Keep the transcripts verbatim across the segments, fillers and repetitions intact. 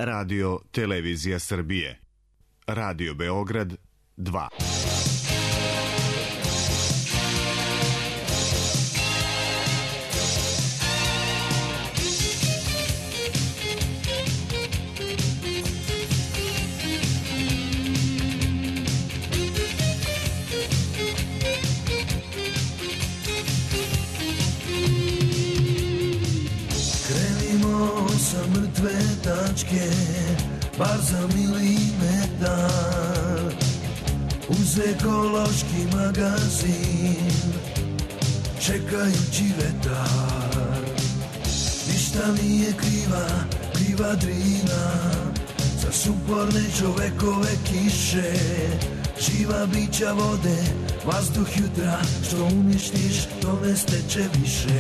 Radio Televizija Srbije. Radio Beograd dva. Tačke, bar za milimetar, uz ekološki magazin, čekajući vetar. Ništa nije kriva, kriva Drina, za suporne čovekove kiše, živa bića vode, vazduh jutra, što uništiš, to ne steče više.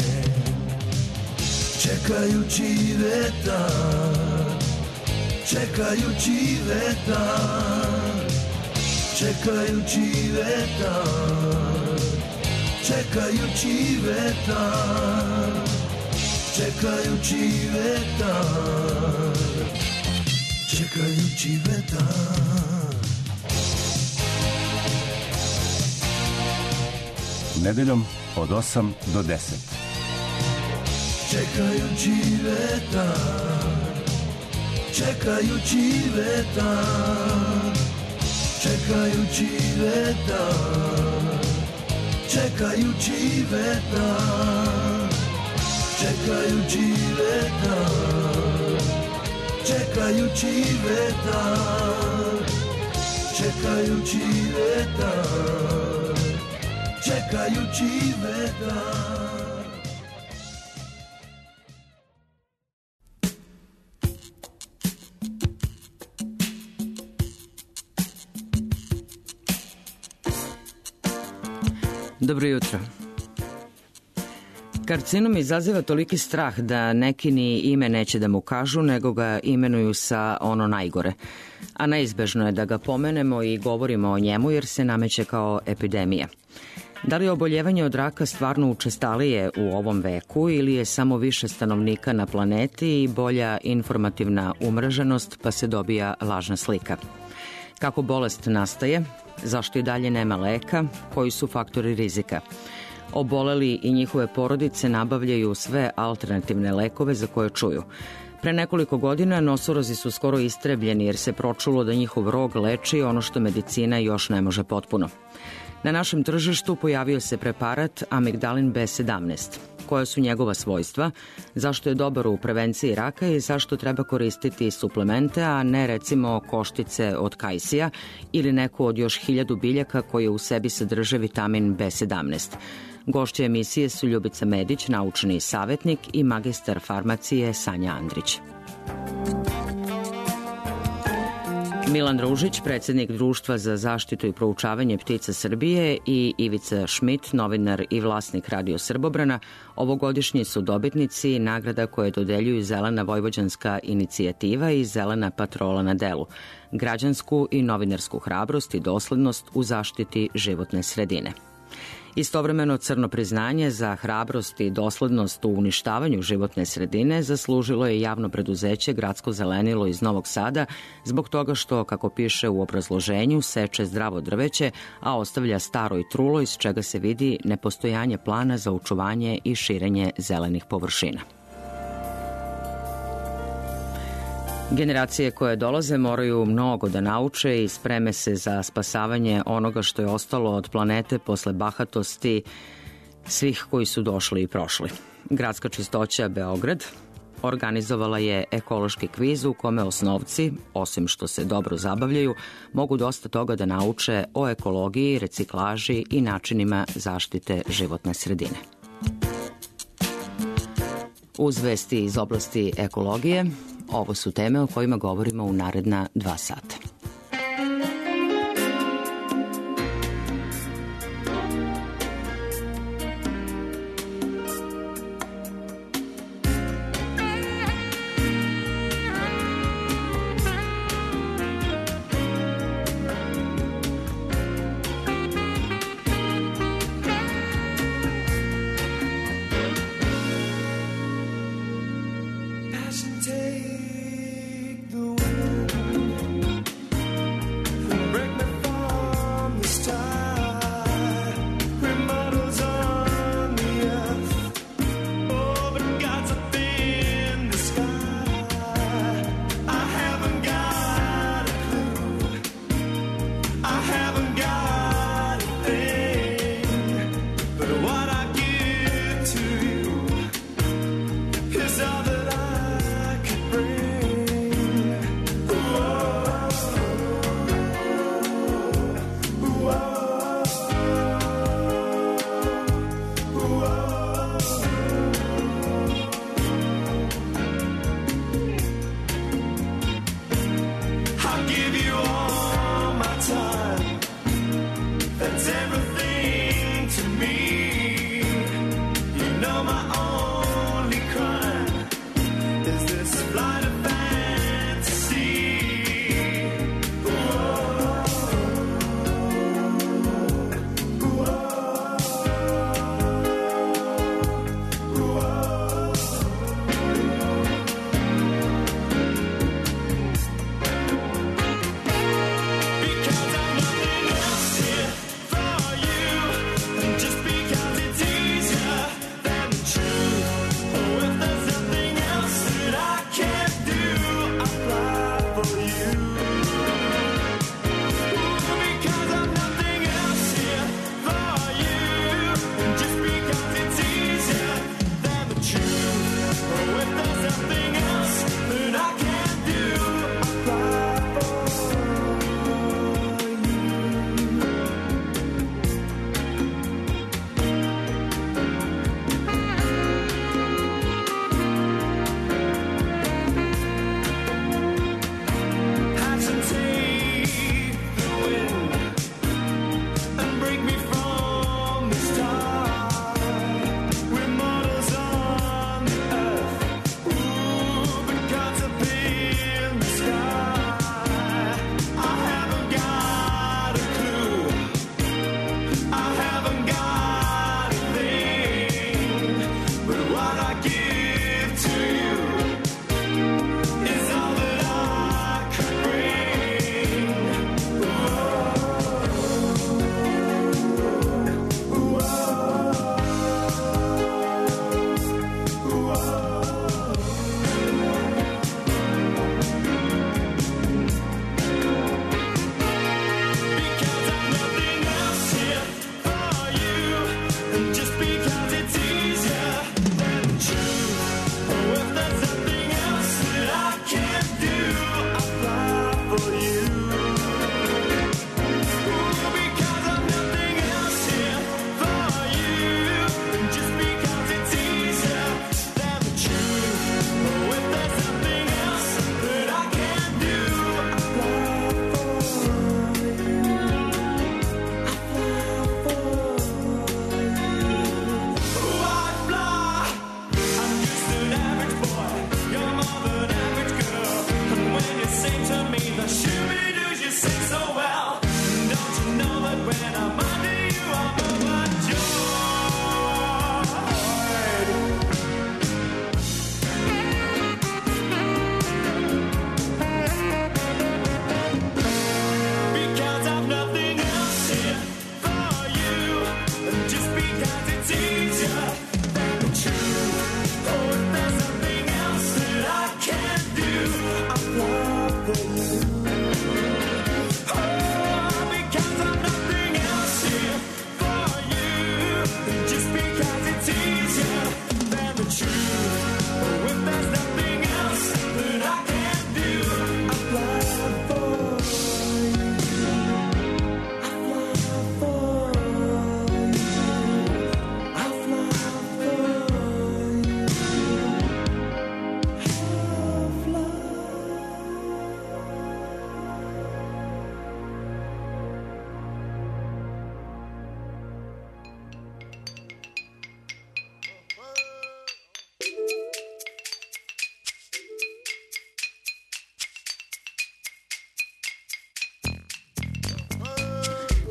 Čekajući vetar, čekajući vetar, čekajući vetar, čekajući vetar, čekajući vetar, čekajući vetar. Nedeljom od osam do deset. Čekajući vetar, čekajući vetar, čekajući vetar, čekajući vetar, čekajući vetar, čekajući vetar, čekajući vetar, čekajući vetar. Dobro jutro. Karcinom izaziva toliki strah da neki ni ime neće da mu kažu, nego ga imenuju sa ono najgore. A neizbežno je da ga pomenemo i govorimo o njemu jer se nameće kao epidemija. Da li je oboljevanje od raka stvarno učestalije u ovom veku ili je samo više stanovnika na planeti i bolja informativna umreženost pa se dobija lažna slika? Kako bolest nastaje? Zašto i dalje nema leka? Koji su faktori rizika? Oboleli i njihove porodice nabavljaju sve alternativne lekove za koje čuju. Pre nekoliko godina nosorozi su skoro istrebljeni jer se pročulo da njihov rog leči ono što medicina još ne može potpuno. Na našem tržištu pojavio se preparat Amigdalin B sedamnaest. Koja su njegova svojstva, zašto je dobar u prevenciji raka i zašto treba koristiti suplemente, a ne recimo koštice od kajsija ili neku od još hiljadu biljaka koje u sebi sadrže vitamin B sedamnaest. Gošće emisije su Ljubica Medić, naučni savetnik, i magistar farmacije Sanja Andrić. Milan Ružić, predsjednik Društva za zaštitu i proučavanje ptica Srbije, i Ivica Šmit, novinar i vlasnik Radio Srbobrana, ovogodišnji su dobitnici nagrada koje dodeljuju Zelena vojvođanska inicijativa i Zelena patrola na delu, građansku i novinarsku hrabrost i doslednost u zaštiti životne sredine. Istovremeno crno priznanje za hrabrost i doslednost u uništavanju životne sredine zaslužilo je javno preduzeće Gradsko zelenilo iz Novog Sada zbog toga što, kako piše u obrazloženju, seče zdravo drveće, a ostavlja staro i trulo iz čega se vidi nepostojanje plana za očuvanje i širenje zelenih površina. Generacije koje dolaze moraju mnogo da nauče i spreme se za spasavanje onoga što je ostalo od planete posle bahatosti svih koji su došli i prošli. Gradska čistoća Beograd organizovala je ekološki kviz u kome osnovci, osim što se dobro zabavljaju, mogu dosta toga da nauče o ekologiji, reciklaži i načinima zaštite životne sredine. Uz vesti iz oblasti ekologije, ovo su teme o kojima govorimo u naredna dva sata. Take the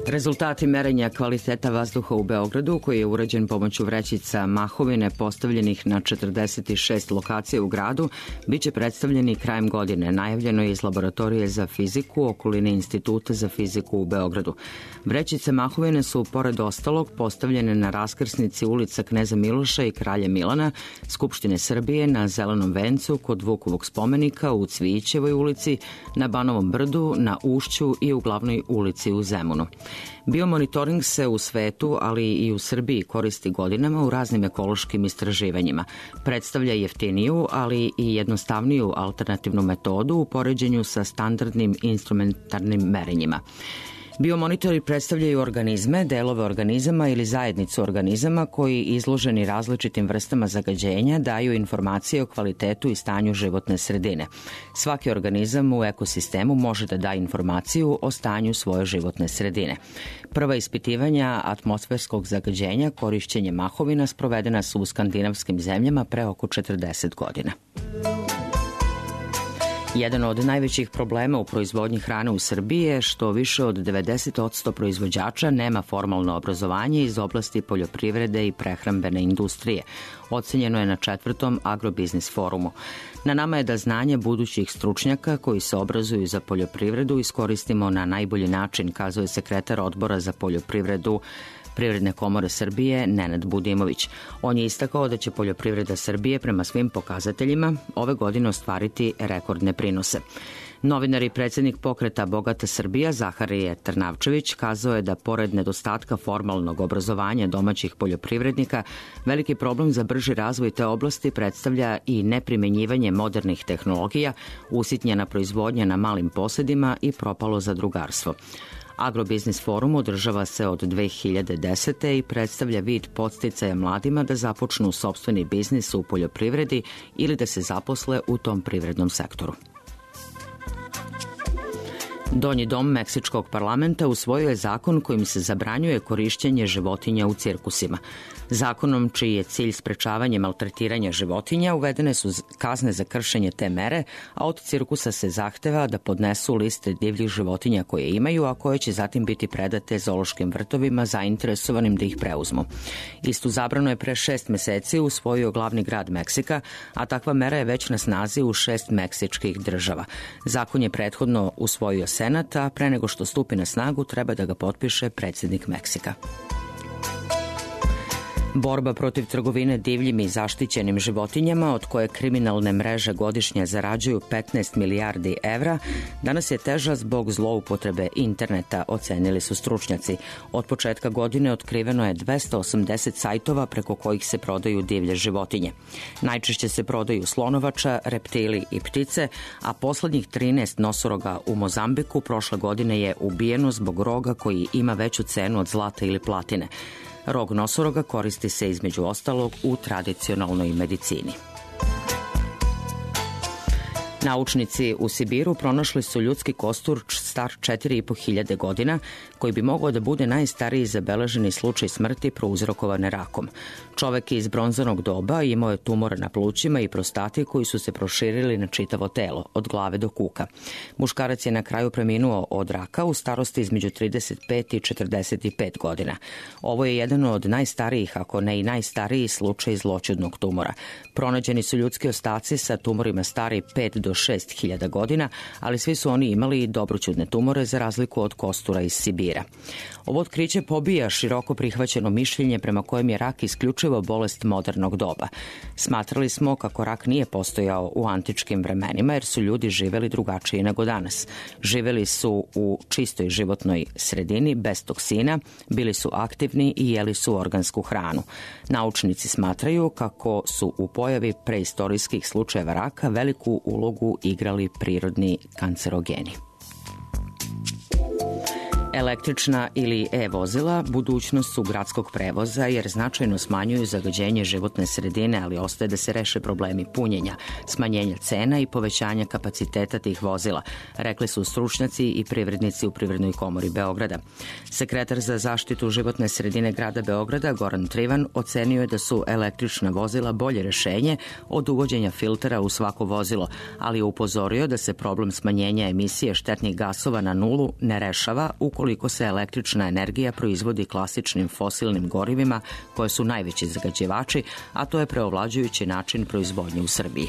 Rezultati merenja kvaliteta vazduha u Beogradu, koji je urađen pomoću vrećica mahovine postavljenih na četrdeset šest lokacija u gradu, biće predstavljeni krajem godine, najavljeno je iz laboratorije za fiziku okoline Instituta za fiziku u Beogradu. Vrećice mahovine su, pored ostalog, postavljene na raskrsnici ulica Kneza Miloša i Kralja Milana, Skupštine Srbije, na Zelenom vencu, kod Vukovog spomenika, u Cvijićevoj ulici, na Banovom brdu, na Ušću i u Glavnoj ulici u Zemunu. Biomonitoring se u svetu, ali i u Srbiji koristi godinama u raznim ekološkim istraživanjima. Predstavlja jeftiniju, ali i jednostavniju alternativnu metodu u poređenju sa standardnim instrumentarnim merenjima. Biomonitori predstavljaju organizme, delove organizama ili zajednicu organizama koji, izloženi različitim vrstama zagađenja, daju informacije o kvalitetu i stanju životne sredine. Svaki organizam u ekosistemu može da da informaciju o stanju svoje životne sredine. Prva ispitivanja atmosferskog zagađenja korišćenjem mahovina sprovedena su u skandinavskim zemljama pre oko četrdeset godina. Jedan od najvećih problema u proizvodnji hrane u Srbiji je što više od devedeset posto proizvođača nema formalno obrazovanje iz oblasti poljoprivrede i prehrambene industrije. Ocenjeno je na četvrtom Agrobiznis forumu. Na nama je da znanje budućih stručnjaka koji se obrazuju za poljoprivredu iskoristimo na najbolji način, kazao je sekretar Odbora za poljoprivredu Privredne komore Srbije Nenad Budimović. On je istakao da će poljoprivreda Srbije prema svim pokazateljima ove godine ostvariti rekordne prinose. Novinar i predsjednik pokreta Bogata Srbija Zaharije Trnavčević kazao je da pored nedostatka formalnog obrazovanja domaćih poljoprivrednika, veliki problem za brži razvoj te oblasti predstavlja i neprimenjivanje modernih tehnologija, usitnjena proizvodnja na malim posedima i propalo zadrugarstvo. Agrobiznis forum održava se od dve hiljade desete. i predstavlja vid podsticaja mladima da započnu sopstveni biznis u poljoprivredi ili da se zaposle u tom privrednom sektoru. Donji dom Meksičkog parlamenta usvojio je zakon kojim se zabranjuje korišćenje životinja u cirkusima. Zakonom, čiji je cilj sprečavanje maltretiranja životinja, uvedene su kazne za kršenje te mere, a od cirkusa se zahteva da podnesu liste divljih životinja koje imaju, a koje će zatim biti predate zoološkim vrtovima zainteresovanim da ih preuzmu. Istu zabranu je pre šest meseci usvojio glavni grad Meksika, a takva mera je već na snazi u šest meksičkih država. Zakon je prethodno usvojio Senat, a pre nego što stupi na snagu treba da ga potpiše predsjednik Meksika. Borba protiv trgovine divljim i zaštićenim životinjama, od koje kriminalne mreže godišnje zarađuju petnaest milijardi evra, danas je teža zbog zloupotrebe interneta, ocenili su stručnjaci. Od početka godine otkriveno je dvesta osamdeset sajtova preko kojih se prodaju divlje životinje. Najčešće se prodaju slonovača, reptili i ptice, a poslednjih trinaest nosoroga u Mozambiku prošle godine je ubijeno zbog roga koji ima veću cenu od zlata ili platine. Rog nosoroga koristi se između ostalog u tradicionalnoj medicini. Naučnici u Sibiru pronašli su ljudski kostur star četiri i po hiljade godina, koji bi mogao da bude najstariji zabeleženi slučaj smrti prouzrokovane rakom. Čovek iz bronzanog doba imao je tumor na plućima i prostati koji su se proširili na čitavo telo, od glave do kuka. Muškarac je na kraju preminuo od raka u starosti između trideset pet i četrdeset pet godina. Ovo je jedan od najstarijih, ako ne i najstariji slučaj zloćudnog tumora. Pronađeni su ljudski ostaci sa tumorima stari pet do šest hiljada godina, ali svi su oni imali dobroćudne tumore za razliku od kostura iz Sibira. Ovo otkriće pobija široko prihvaćeno mišljenje prema kojem je rak isključivo bolest modernog doba. Smatrali smo kako rak nije postojao u antičkim vremenima jer su ljudi živeli drugačije nego danas. Živeli su u čistoj životnoj sredini, bez toksina, bili su aktivni i jeli su organsku hranu. Naučnici smatraju kako su u pojavi preistorijskih slučajeva raka veliku ulogu igrali prirodni kancerogeni. Električna ili e-vozila budućnost su gradskog prevoza jer značajno smanjuju zagađenje životne sredine, ali ostaje da se reše problemi punjenja, smanjenja cena i povećanja kapaciteta tih vozila, rekli su stručnjaci i privrednici u Privrednoj komori Beograda. Sekretar za zaštitu životne sredine grada Beograda, Goran Trivan, ocenio je da su električna vozila bolje rešenje od uvođenja filtera u svako vozilo, ali je upozorio da se problem smanjenja emisije štetnih gasova na nulu ne rešava ukoliko koliko se električna energija proizvodi klasičnim fosilnim gorivima koje su najveći zagađivači, a to je preovlađujući način proizvodnje u Srbiji.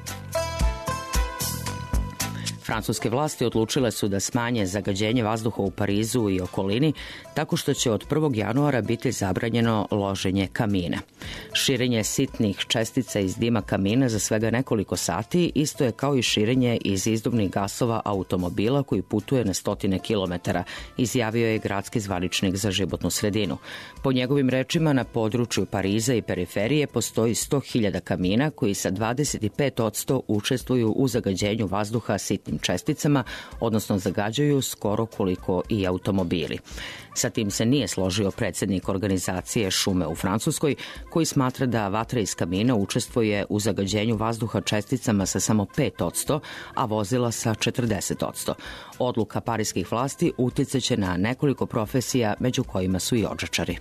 Francuske vlasti odlučile su da smanje zagađenje vazduha u Parizu i okolini tako što će od prvog januara biti zabranjeno loženje kamina. Širenje sitnih čestica iz dima kamina za svega nekoliko sati isto je kao i širenje iz izduvnih gasova automobila koji putuje na stotine kilometara, izjavio je gradski zvaničnik za životnu sredinu. Po njegovim rečima, na području Pariza i periferije postoji sto hiljada kamina koji sa dvadeset pet posto učestvuju u zagađenju vazduha sitnim česticama, odnosno zagađuju skoro koliko i automobili. Sa tim se nije složio predsednik organizacije Šume u Francuskoj, koji smatra da vatra iz kamina učestvuje u zagađenju vazduha česticama sa samo pet posto, a vozila sa četrdeset posto. Odluka pariskih vlasti uticaće na nekoliko profesija, među kojima su i odžačari.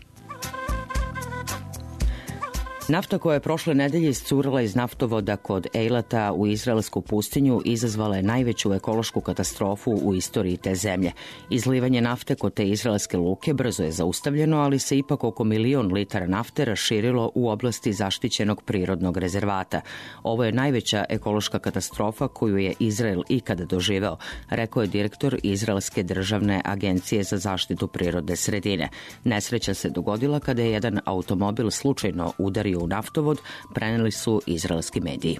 Nafta koja je prošle nedelje iscurila iz naftovoda kod Ejlata u izraelsku pustinju izazvala je najveću ekološku katastrofu u istoriji te zemlje. Izlivanje nafte kod te izraelske luke brzo je zaustavljeno, ali se ipak oko milion litara nafte raširilo u oblasti zaštićenog prirodnog rezervata. Ovo je najveća ekološka katastrofa koju je Izrael ikada doživeo, rekao je direktor Izraelske državne agencije za zaštitu prirodne sredine. Nesreća se dogodila kada je jedan automobil slučajno udario u naftovod, preneli su izraelski mediji.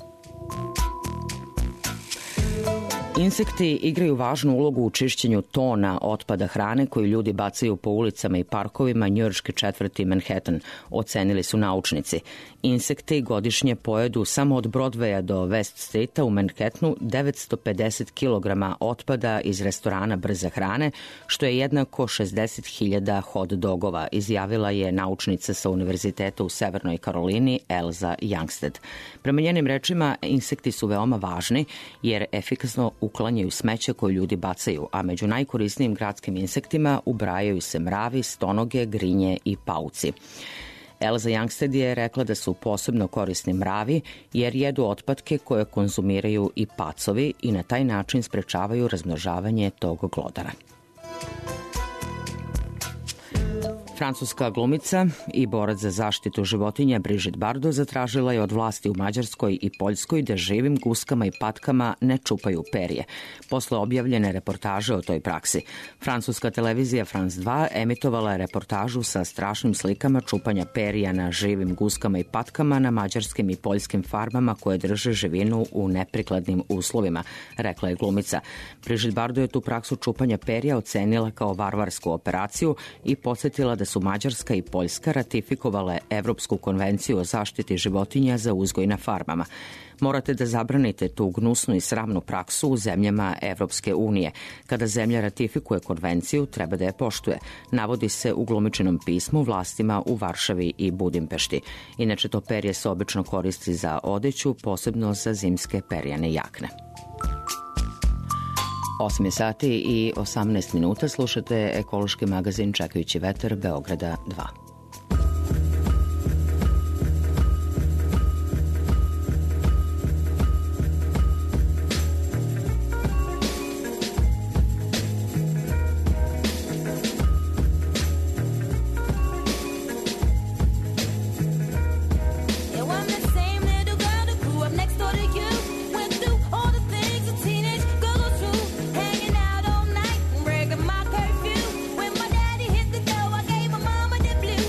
Insekti igraju važnu ulogu u čišćenju tona otpada hrane koju ljudi bacaju po ulicama i parkovima njujorške četvrti Manhattan, ocenili su naučnici. Insekti godišnje pojedu samo od Broadwaya do West Streeta u Manhattanu devetsto pedeset kilograma otpada iz restorana brze hrane, što je jednako šezdeset hiljada hot dogova, izjavila je naučnica sa Univerziteta u Severnoj Karolini Elza Youngsted. Prema njenim rečima, insekti su veoma važni jer efikasno uklanjaju smeće koje ljudi bacaju, a među najkorisnijim gradskim insektima ubrajaju se mravi, stonoge, grinje i pauci. Elza Youngsted je rekla da su posebno korisni mravi jer jedu otpadke koje konzumiraju i pacovi i na taj način sprečavaju razmnožavanje tog glodara. Francuska glumica i borac za zaštitu životinja Brigitte Bardot zatražila je od vlasti u Mađarskoj i Poljskoj da živim guskama i patkama ne čupaju perje. Posle objavljene reportaže o toj praksi, francuska televizija France dva emitovala je reportažu sa strašnim slikama čupanja perja na živim guskama i patkama na mađarskim i poljskim farmama koje drže živinu u neprikladnim uslovima, rekla je glumica. Brigitte Bardot je tu praksu čupanja perja ocenila kao varvarsku operaciju i podsjetila da su Mađarska i Poljska ratifikovale Evropsku konvenciju o zaštiti životinja za uzgoj na farmama. Morate da zabranite tu gnusnu i sramnu praksu u zemljama Evropske unije. Kada zemlja ratifikuje konvenciju, treba da je poštuje. Navodi se u glumičinom pismu vlastima u Varšavi i Budimpešti. Inače, to perje se obično koristi za odeću, posebno za zimske perjane jakne. osam sati i osamnaest minuta, slušate ekološki magazin Čekajući vetar Beograda dva. Blue.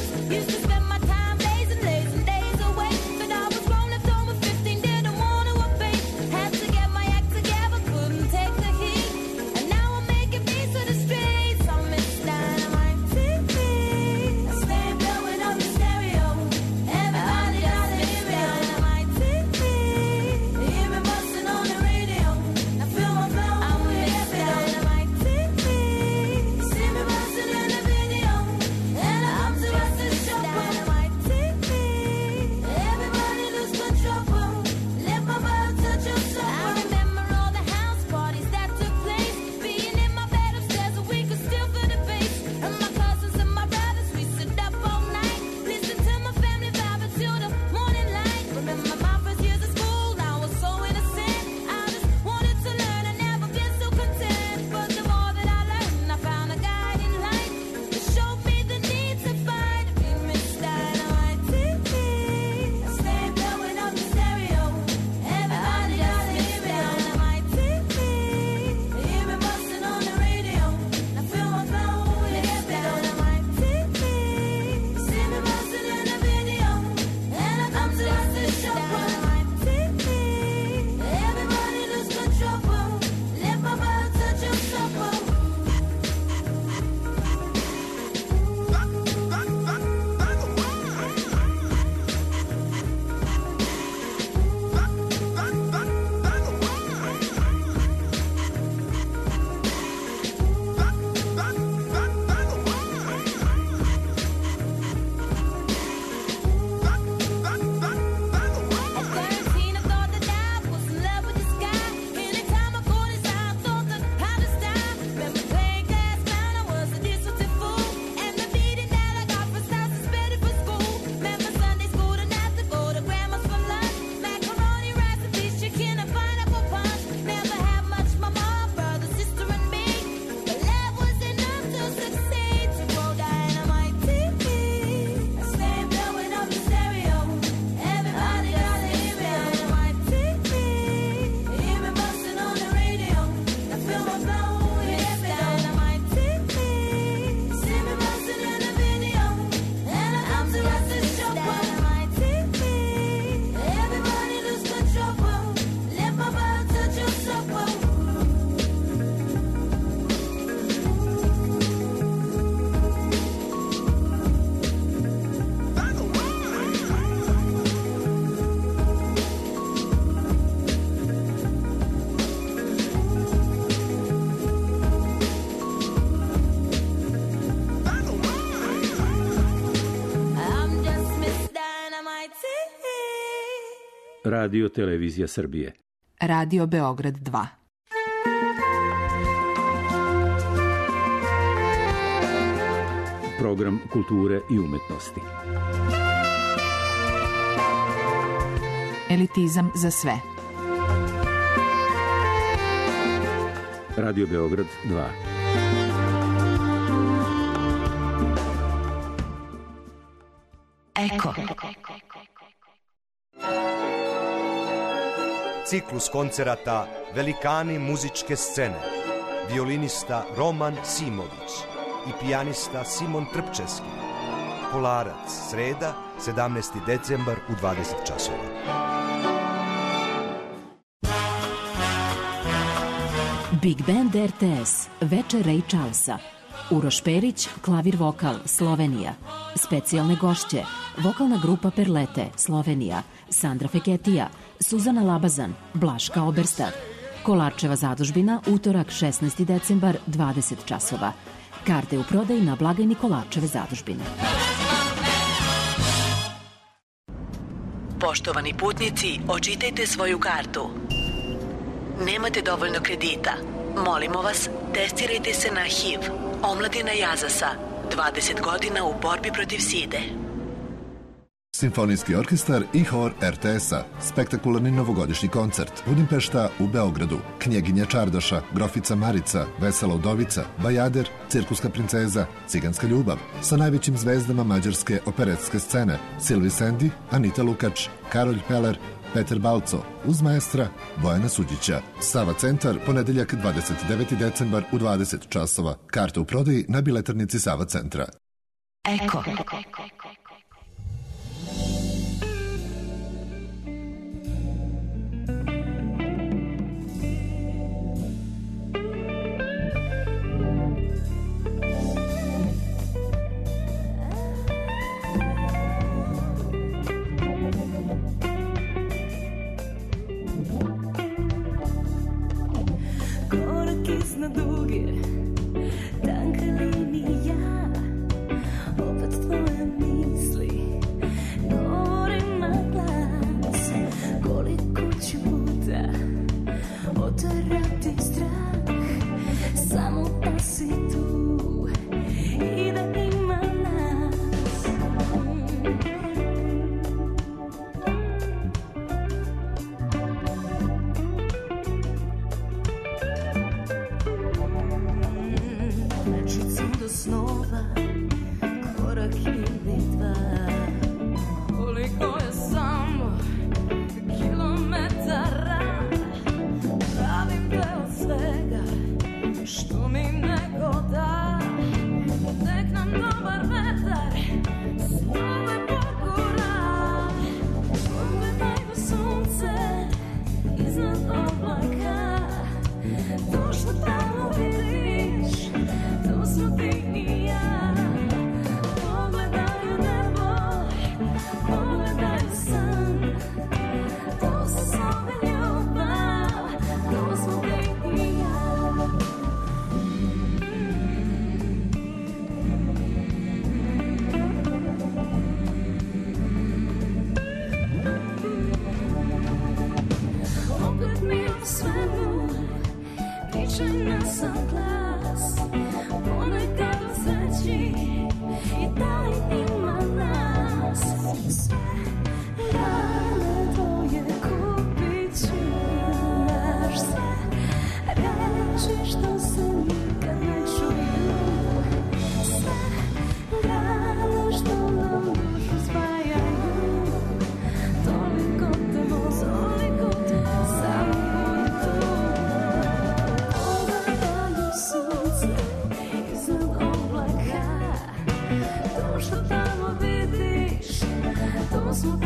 Radio Televizija Srbije. Radio Beograd dva. Program kulture i umetnosti. Elitizam za sve. Radio Beograd dva. Eko. Ciklus koncerata Velikani muzičke scene. Violinista Roman Simović i pijanista Simon Trpčeski. Kolarac, sreda, sedamnaesti decembar u dvadeset časova. Big Band R T S, večer Ray Charlesa. Uroš Perić, klavir vokal, Slovenija. Specijalne gošće, vokalna grupa Perlete, Slovenija. Sandra Feketija, Suzana Labazan, Blaška Oberstad. Kolarčeva zadužbina, utorak šesnaesti decembar, dvadeset časova. Karte u prodaji na blagajni Kolarčeve zadužbine. Poštovani putnici, očitajte svoju kartu. Nemate dovoljno kredita. Molimo vas, testirajte se na H I V. Omladina Jazasa, dvadeset godina u borbi protiv side. Simfonijski orkestar i hor R T S-a. Spektakularni novogodišnji koncert. Budimpešta u Beogradu. Knjeginja Čardoša, Grofica Marica, Vesela udovica, Bajader, Cirkuska princeza, Ciganska ljubav. Sa najvećim zvezdama mađarske operetske scene. Silvi Sendi, Anita Lukač, Karolj Peler, Peter Balco, uz maestra Bojana Suđića. Sava centar, ponedeljak dvadeset deveti decembar u dvadeset časova. Karte u prodaji na biletarnici Sava centra. Eko. Na duge, tanka linija, opet tvoje misli, govorim na glas, koliko ću puta oterati strah, samo da si tu i da ima nas. Snova, korak ili dva, koliko je samo kilometara, pravim deo svega što mi neko da, nek nam dobar vetar snove pogura, pogledaj do sunce iznad oblaka, to što tamo vidiš, to smo ti. Smo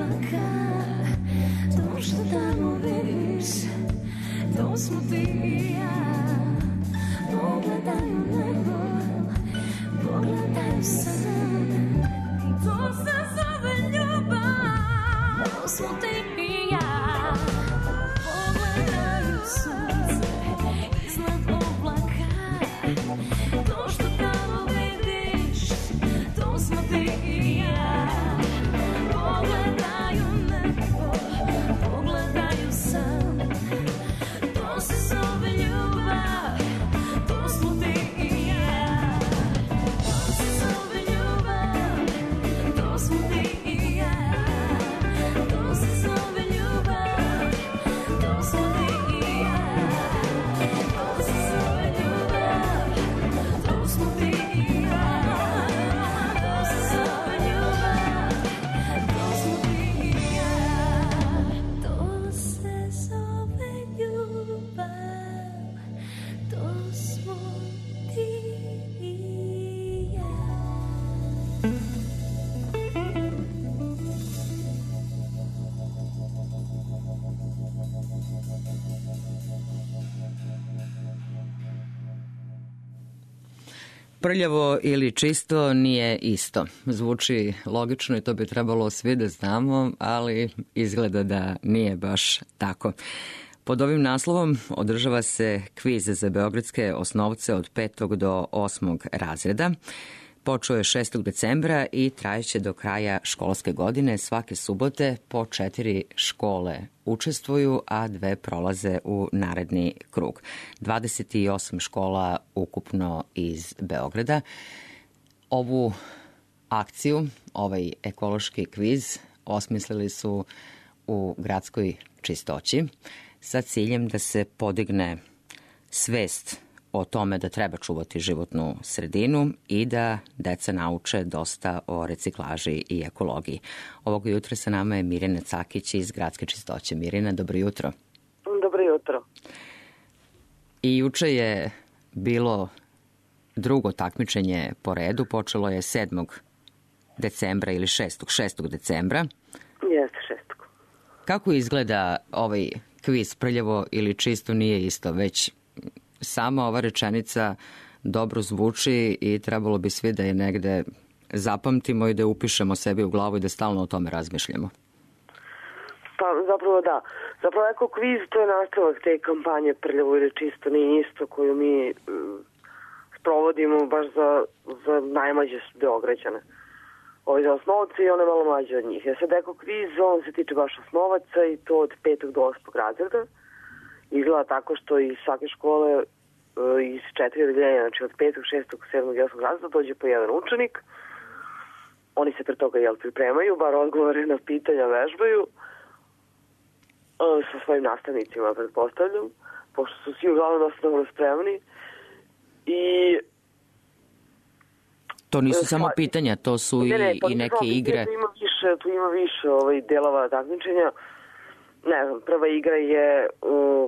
oblaka, to što tamo vidiš, to smo ti i ja. Pogledaju nebo, pogledaju san, i to se zove ljubav, to smo ti i ja. Pogledaju sunce iznad oblaka, to što tamo vidiš, to smo ti i ja. Pogledaju nebo, pogledaju san, to se zove ljubav, to smo ti i ja. To se zove ljubav, to smo ti i ja. To se zove ljubav, to smo ti i ja. To se zove ljubav, to smo ti i ja. To se zove ljubav, to smo ti i ja. To se zove ljubav, to smo ti i ja. Prljavo ili čisto nije isto. Zvuči logično i to bi trebalo svi da znamo, ali izgleda da nije baš tako. Pod ovim naslovom održava se kviz za beogradske osnovce od petog do osmog razreda. Počeo je šestog decembra i trajeće do kraja školske godine. Svake subote po četiri škole učestvuju, a dve prolaze u naredni krug. dvadeset osam škola ukupno iz Beograda. Ovu akciju, ovaj ekološki kviz, osmislili su u gradskoj čistoći sa ciljem da se podigne svest o tome da treba čuvati životnu sredinu i da deca nauče dosta o reciklaži i ekologiji. Ovog jutra sa nama je Mirjana Cakić iz Gradske čistoće. Mirjana, dobro jutro. Dobro jutro. I juče je bilo drugo takmičenje po redu. Počelo je sedmog decembra ili šestog, šestog decembra. Jeste šestog. Kako izgleda ovaj kviz? Prljavo ili čisto nije isto, već sama ova rečenica dobro zvuči i trebalo bi svi da je negde zapamtimo i da upišemo sebi u glavu i da stalno o tome razmišljamo. Pa zapravo da. Zapravo eko kviz to je nastavak te kampanje Prljavo ili čisto nije isto koju mi uh, sprovodimo baš za, za najmlađe Beograđane. Ovi za osnovci i one malo mlađe od njih. Ja sad eko kviz, on se tiče baš osnovaca i to od petog do osmog razreda. Izgleda tako što iz svake škole iz četiri odeljenja, znači od petog, šestog, sedmog i osmog razreda dođe po jedan učenik. Oni se pre toga jel pripremaju, bar odgovore na pitanja vežbaju sa svojim nastavnicima, pretpostavljam, pošto su svi uglavnom dosta dobro spremni. I to nisu samo pitanja, to su ne, ne, i, i neke igre. Tu ima više, tu ima više ovaj, delova takmičenja. Ne znam, prva igra je uh,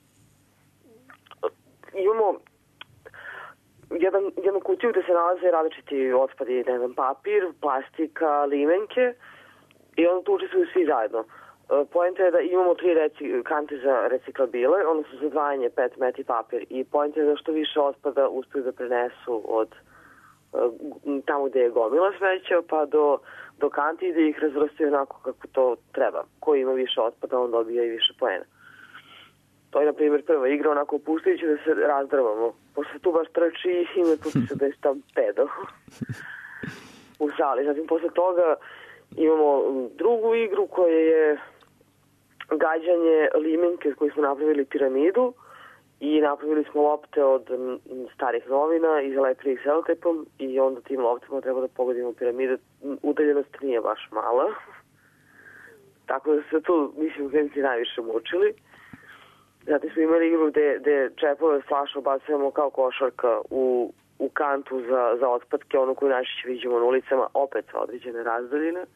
imamo jedan, jednu kutiju gde se nalaze različiti otpadi, ne znam, papir, plastika, limenke i onda tu učestvuju svi zajedno. Uh, Poenta je da imamo tri reci, kante za reciklabile, odnosno za odvajanje pet, met i papir i poenta je da što više otpada uspiju da prenesu od uh, tamo gde je gomila smeća pa do do kanti i da ih razvrstaju onako kako to treba. Ko ima više otpada, on dobija i više poena. To je, na primjer, prva igra, onako opuštajući da se razdrvamo. Posle tu baš trči i ime pusti da je tam pedo u sali. Zatim, posle toga imamo drugu igru koja je gađanje limenke koju smo napravili piramidu i napravili smo lopte od starih novina i zalepili ih selotejpom i onda tim loptima treba da pogodimo piramide. Udaljenost nije baš mala. Tako da se tu, mislim, klinci najviše mučili. Zatim smo imali igru gde, gde čepove s flaša obacujemo kao košarka u, u kantu za, za otpadke, ono koju najčešće vidimo na ulicama, opet sa određene razdaljine.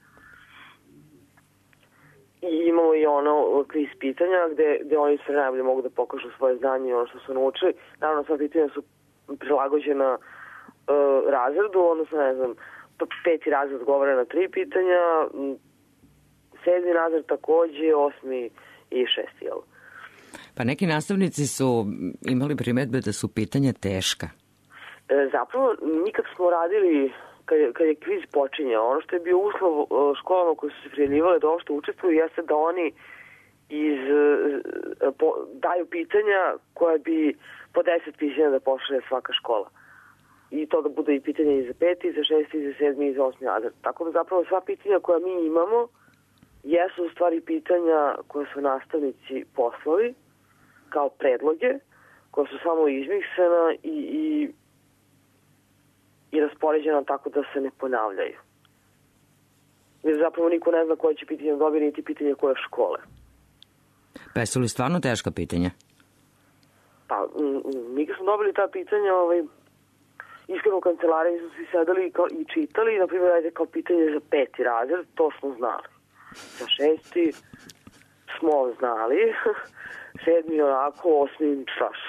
I imamo i ono kviz pitanja gde, gde oni sve najbolje mogu da pokažu svoje znanje i ono što su naučili. Naravno, sva pitanja su prilagođena uh, razredu, odnosno, ne znam, peti razred odgovara na tri pitanja, sedmi razred takođe, osmi i šesti, jel? Pa neki nastavnici su imali primetbe da su pitanja teška. E, zapravo, mi kad smo radili, kad je, kad je kviz počinjao, ono što je bio uslov školama koje su se prijavljivale da uopšte učestvuju, jeste da oni iz, po, daju pitanja koja bi po deset pitanja da pošalje svaka škola. I to da bude i pitanja i za peti, i za šesti, i za sedmi, i za osmi razred. Tako da zapravo sva pitanja koja mi imamo jesu u stvari pitanja koje su nastavnici poslali kao predloge, koja su samo izmiksena i, i, i raspoređena tako da se ne ponavljaju. Jer zapravo niko ne zna koje će pitanja dobiti, niti pitanje koje škole. Pa su li stvarno teška pitanja? Pa, mi kad smo dobili ta pitanja, ovaj, iskreno u kancelariji smo svi sedali i, kao, i čitali, na primjer, ajde kao pitanje za peti razred, to smo znali. Za šesti smo znali, sedmi onako, osmi šaš.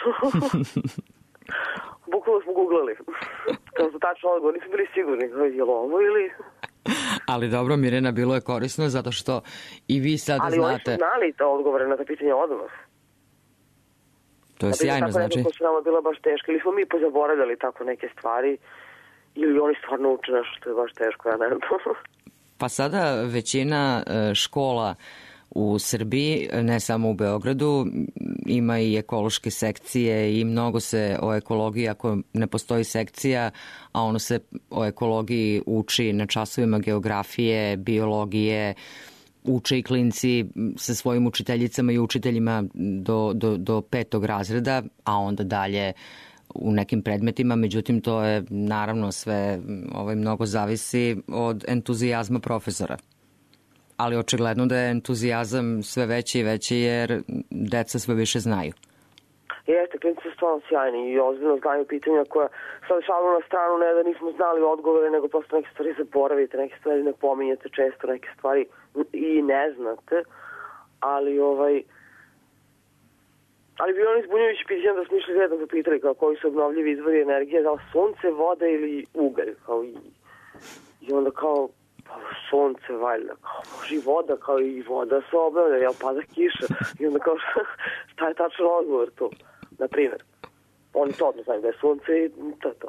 Bukvalno smo googlali. Kao su tačno odgovor, nismo bili sigurni, je li ovo ili... Ali dobro, Mirjana, bilo je korisno zato što i vi sada Ali znate... Ali oni su znali te odgovore na ta pitanja odmah. To je sjajno, znači. Tako su nama bila baš teška. Ili smo mi pozaboravljali tako neke stvari, ili oni stvarno uče nešto što je baš teško, ja ne znam. Pa sada većina škola u Srbiji, ne samo u Beogradu, ima i ekološke sekcije i mnogo se o ekologiji, ako ne postoji sekcija, a ono se o ekologiji uči na časovima geografije, biologije, uče i klinci sa svojim učiteljicama i učiteljima do, do, do petog razreda, a onda dalje u nekim predmetima, međutim to je naravno sve ovaj, mnogo zavisi od entuzijazma profesora. Ali očigledno da je entuzijazam sve veći i veći jer deca sve više znaju. Jeste, klinci su stvarno sjajni i ozbiljno znaju pitanja koja sad šalimo na stranu, ne da nismo znali odgovore, nego prosto neke stvari zaboravite, neke stvari ne pominjete često, neke stvari i ne znate, ali ovaj... Ali bi oni zbunjujući pitanja da smo išli redno zapitali kao koji su obnovljivi izvori energije, da li sunce, voda ili ugalj, kao i... I onda kao... Pa sunce, valjda, kao može i voda, kao i voda se obnavlja, jel pada kiša? I onda kao šta je tačno odgovor tu, na primjer. Oni to odno znaju da je sunce i to je to.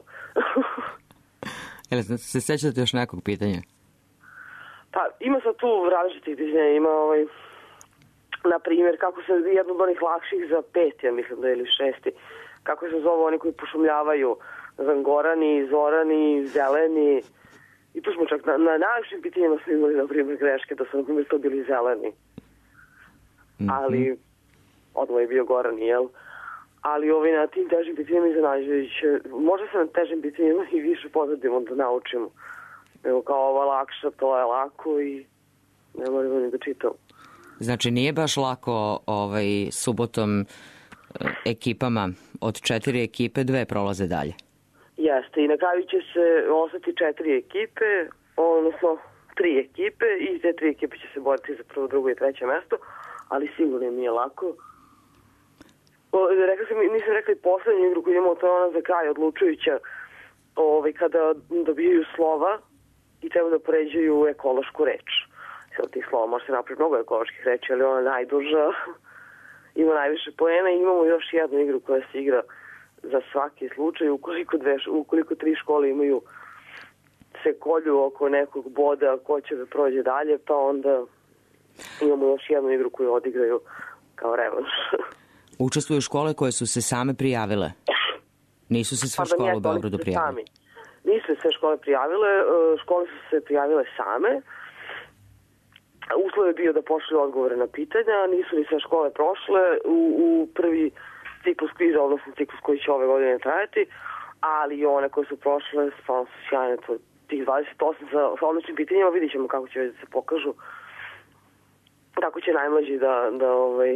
Jel se sećate još nekog pitanja? Pa ima sad tu različitih pitanja, ima ovaj, na primjer, kako se jedno od onih lakših za pet, ja mislim da je ili šesti, kako se zove oni koji pošumljavaju, zangorani, zorani, zeleni. I tu smo čak na, na najvišim pitanjima smo imali, na primjer, greške, da su, na primjer, to bili zeleni. Mm-hmm. Ali, odmah je bio gorani, jel? Ali ovi na tim težim pitanjima iznenađujući. Možda se na težim pitanjima i više pozadimo da naučimo. Evo kao ova lakša, to je lako i ne moramo ni da čitam. Znači nije baš lako ovaj, subotom ekipama, od četiri ekipe dve prolaze dalje. Jeste, i na kraju će se ostati četiri ekipe, odnosno tri ekipe i te tri ekipe će se boriti za prvo, drugo i treće mesto, ali sigurno nije lako. O, rekla sam, nisam rekla i poslednju igru koju imamo, to je ona za kraj odlučujuća, ovaj, kada dobijaju slova i treba da poređuju ekološku reč. Sad tih slova može se napraviti mnogo ekoloških reči, ali ona najduža, ima najviše poena i imamo još jednu igru koja se igra za svaki slučaj, ukoliko, dve, ukoliko tri škole imaju se kolju oko nekog boda ko će da prođe dalje, pa onda imamo još jednu igru koju odigraju kao revanš. Učestvuju škole koje su se same prijavile? Nisu se sve škole u Beogradu prijavile? Nisu se sve škole prijavile, škole su se prijavile same. Uslov je bio da pošalju odgovore na pitanja, nisu ni sve škole prošle u, u prvi ciklus kviza, odnosno ciklus koji će ove godine trajati, ali one koje su prošle stvarno su sjajne, to tih dvadeset osam sa, sa odličnim pitanjima, vidit ćemo kako će da se pokažu, kako će najmlađi da, da ovaj...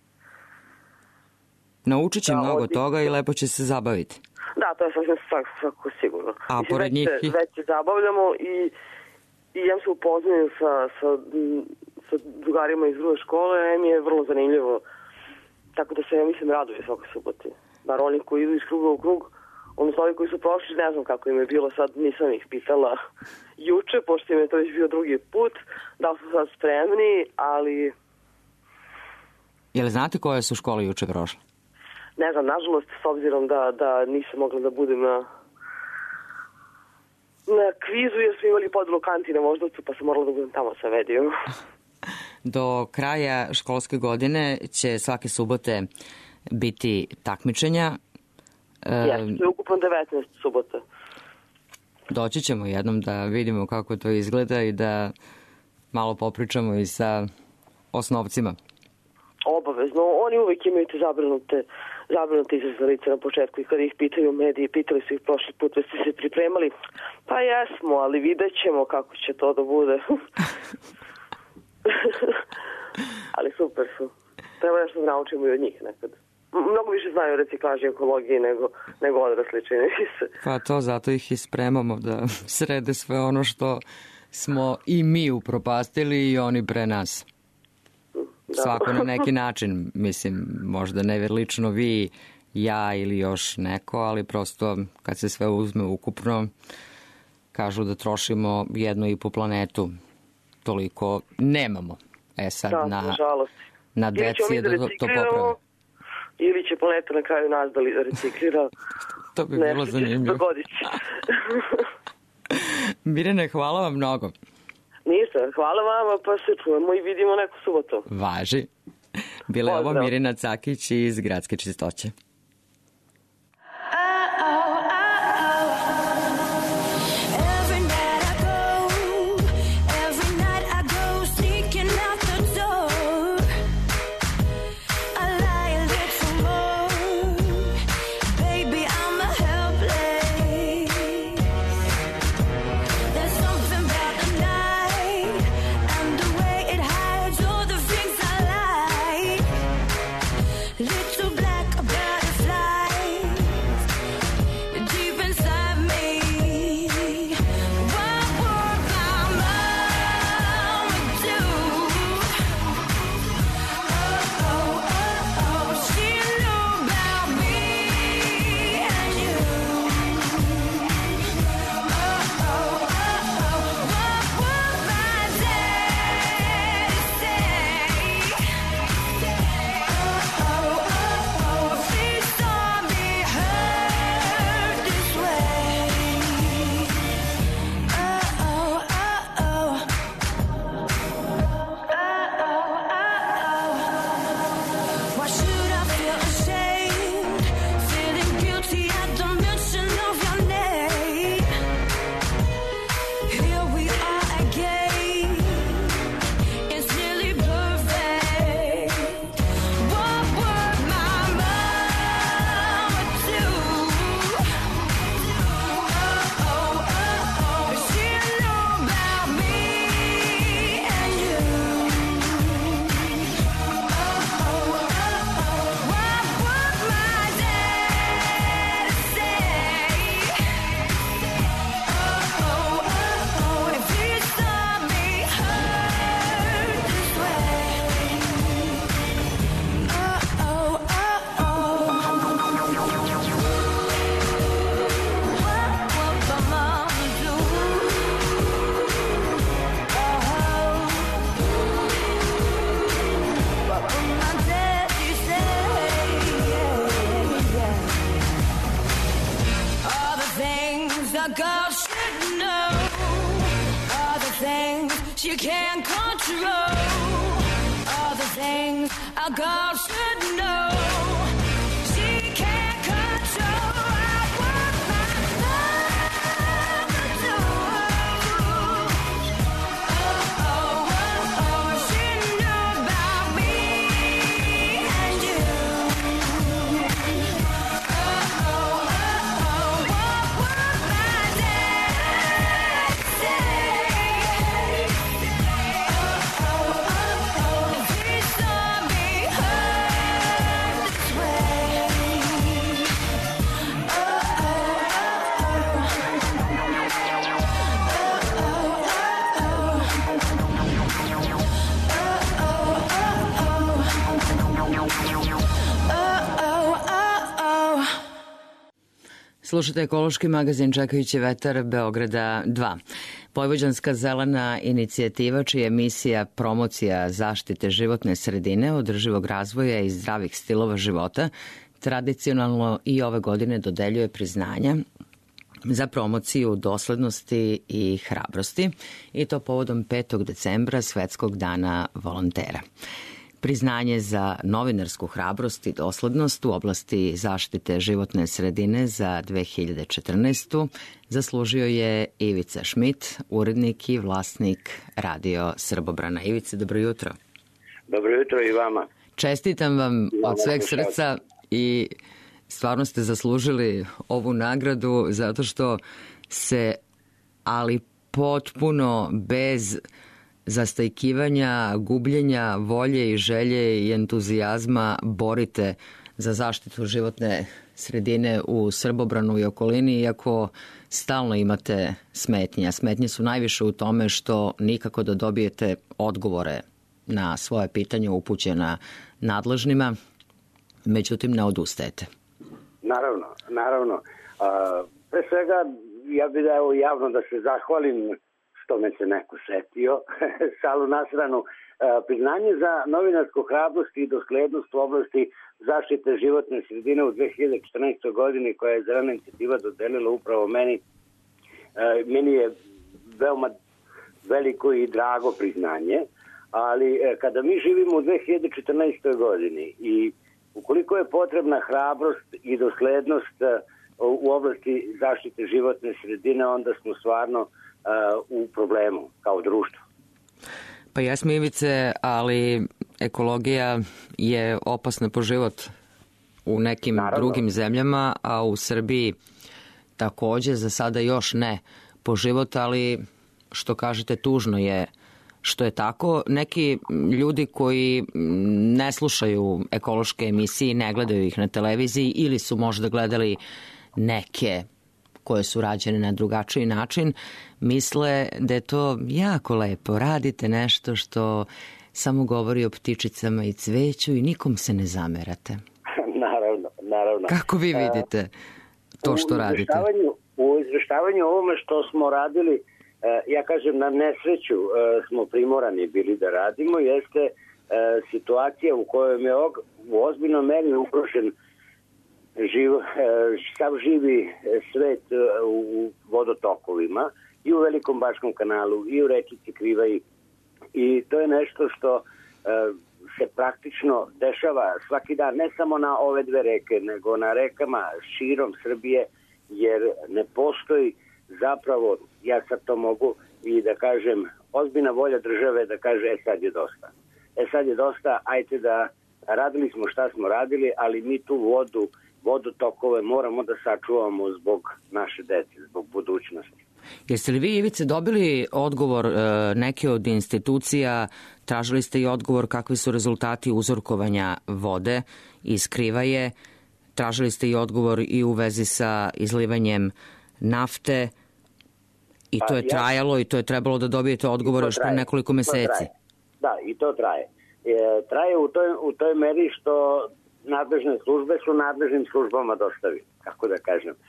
Naučit će da mnogo odi... toga i lepo će se zabaviti. Da, to je sasvim svakako sigurno. A Mislim, pored njih... Već, već se zabavljamo i, i ja se upoznaju sa, sa, sa drugarima iz druge škole, em je vrlo zanimljivo. Tako da se, ja mislim, raduje svake subote. Bar oni koji idu iz kruga u krug, Odnosno, ovi koji su prošli, ne znam kako im je bilo, sad nisam ih pitala juče, pošto im je to već bio drugi put, da li su sad spremni, ali... Jel znate koje su škole juče prošle? Ne znam, nažalost, s obzirom da, da nisam mogla da budem na, na kvizu, jer smo imali podelu kanti na Voždovcu, pa sam morala da budem tamo sa Vedijom. Do kraja školske godine će svake subote biti takmičenja. Jeste, to je ukupno devetnaest subota. Doći ćemo jednom da vidimo kako to izgleda i da malo popričamo i sa osnovcima. Obavezno. Oni uvijek imaju te zabranute, zabranute izazvalice na početku i kada ih pitaju mediji, pitali su ih prošli put, da ste se pripremali. Pa jesmo, ali vidjet ćemo kako će to da bude. Ali super su. Treba nešto da naučimo i od njih nekad. Mnogo više znaju o reciklaži i ekologiji nego, nego odrasli, čini mi se. Pa to zato ih i spremamo da srede sve ono što smo i mi upropastili i oni pre nas. Da. Svako na neki način, mislim, možda ne lično vi, ja ili još neko, ali prosto kad se sve uzme ukupno, kažu da trošimo jednu i po planetu. Toliko nemamo. E sad, da, na, nažalost. na deci je da to, to poprave. Ili će planeta na kraju nas da reciklira. To bi bilo zanimljivo. Dogodit će. Mirjane, hvala vam mnogo. Ništa, hvala vama, pa se čujemo i vidimo neku subotu. Važi. Bila je ovo Mirjana Cakić iz Gradske čistoće. Little black you can't control all the things a girl should know. She can't control what my love would do. Oh, oh, oh, oh, she knew about me and you. Oh, oh, oh, oh, what would my dad say? Slušajte ekološki magazin Čekajući vetar Beograda dva. Vojvođanska zelena inicijativa, čija je misija promocija zaštite životne sredine, održivog razvoja i zdravih stilova života, tradicionalno i ove godine dodeljuje priznanja za promociju doslednosti i hrabrosti, i to povodom petog decembra, Svetskog dana volontera. Priznanje za novinarsku hrabrost i doslednost u oblasti zaštite životne sredine za dve hiljade četrnaestu. zaslužio je Ivica Šmit, urednik i vlasnik Radio Srbobrana. Ivice, dobro jutro. Dobro jutro i vama. Čestitam vam od sveg srca i stvarno ste zaslužili ovu nagradu zato što se, ali potpuno bez zastajkivanja, gubljenja volje i želje i entuzijazma borite za zaštitu životne sredine u Srbobranu i okolini, iako stalno imate smetnje. Smetnje su najviše u tome što nikako da dobijete odgovore na svoje pitanje upućena nadležnima, međutim ne odustajete. Naravno, naravno. A, pre svega, ja bih da evo javno da se zahvalim što me se neko setio, salu na stranu. A, priznanje za novinarsku hrabrost i doslednost u oblasti zaštite životne sredine u dve hiljade četrnaestoj. godini, koja je zelena inicijativa dodelila upravo meni. A, meni je veoma veliko i drago priznanje, ali kada mi živimo u dve hiljade četrnaestoj. godini i ukoliko je potrebna hrabrost i doslednost u oblasti zaštite životne sredine, onda smo stvarno u problemu kao društvo. Pa jesmo, Ivice, ali ekologija je opasna po život u nekim Naravno. drugim zemljama, a u Srbiji takođe, za sada još ne po život, ali što kažete, tužno je što je tako. Neki ljudi koji ne slušaju ekološke emisije, ne gledaju ih na televiziji ili su možda gledali neke koje su rađene na drugačiji način, misle da je to jako lepo. Radite nešto što samo govori o ptičicama i cveću i nikom se ne zamerate. Naravno, naravno. Kako vi vidite to što radite? U izveštavanju ovome što smo radili, ja kažem, na nesreću smo primorani bili da radimo, jeste situacija u kojoj je u ozbiljnoj meri ugrožen živ, sav živi svet u vodotokovima i u Velikom Bačkom kanalu i u rečici Krivaji, i to je nešto što se praktično dešava svaki dan, ne samo na ove dve reke, nego na rekama širom Srbije, jer ne postoji zapravo, ja sad to mogu i da kažem, ozbiljna volja države da kaže, e sad je dosta. E sad je dosta, ajte da radili smo šta smo radili, ali mi tu vodu, vodotokove moramo da sačuvamo zbog naše dece, zbog budućnosti. Jeste li vi, Ivice, dobili odgovor neke od institucija, tražili ste i odgovor kakvi su rezultati uzorkovanja vode iz Krivaje, tražili ste i odgovor i u vezi sa izlivanjem nafte, i to je trajalo i to je trebalo da dobijete odgovor još pre nekoliko meseci. Da, i to traje. E, traje u toj, u toj meri što nadležne službe su nadležnim službama dostavili, kako da kažem. E,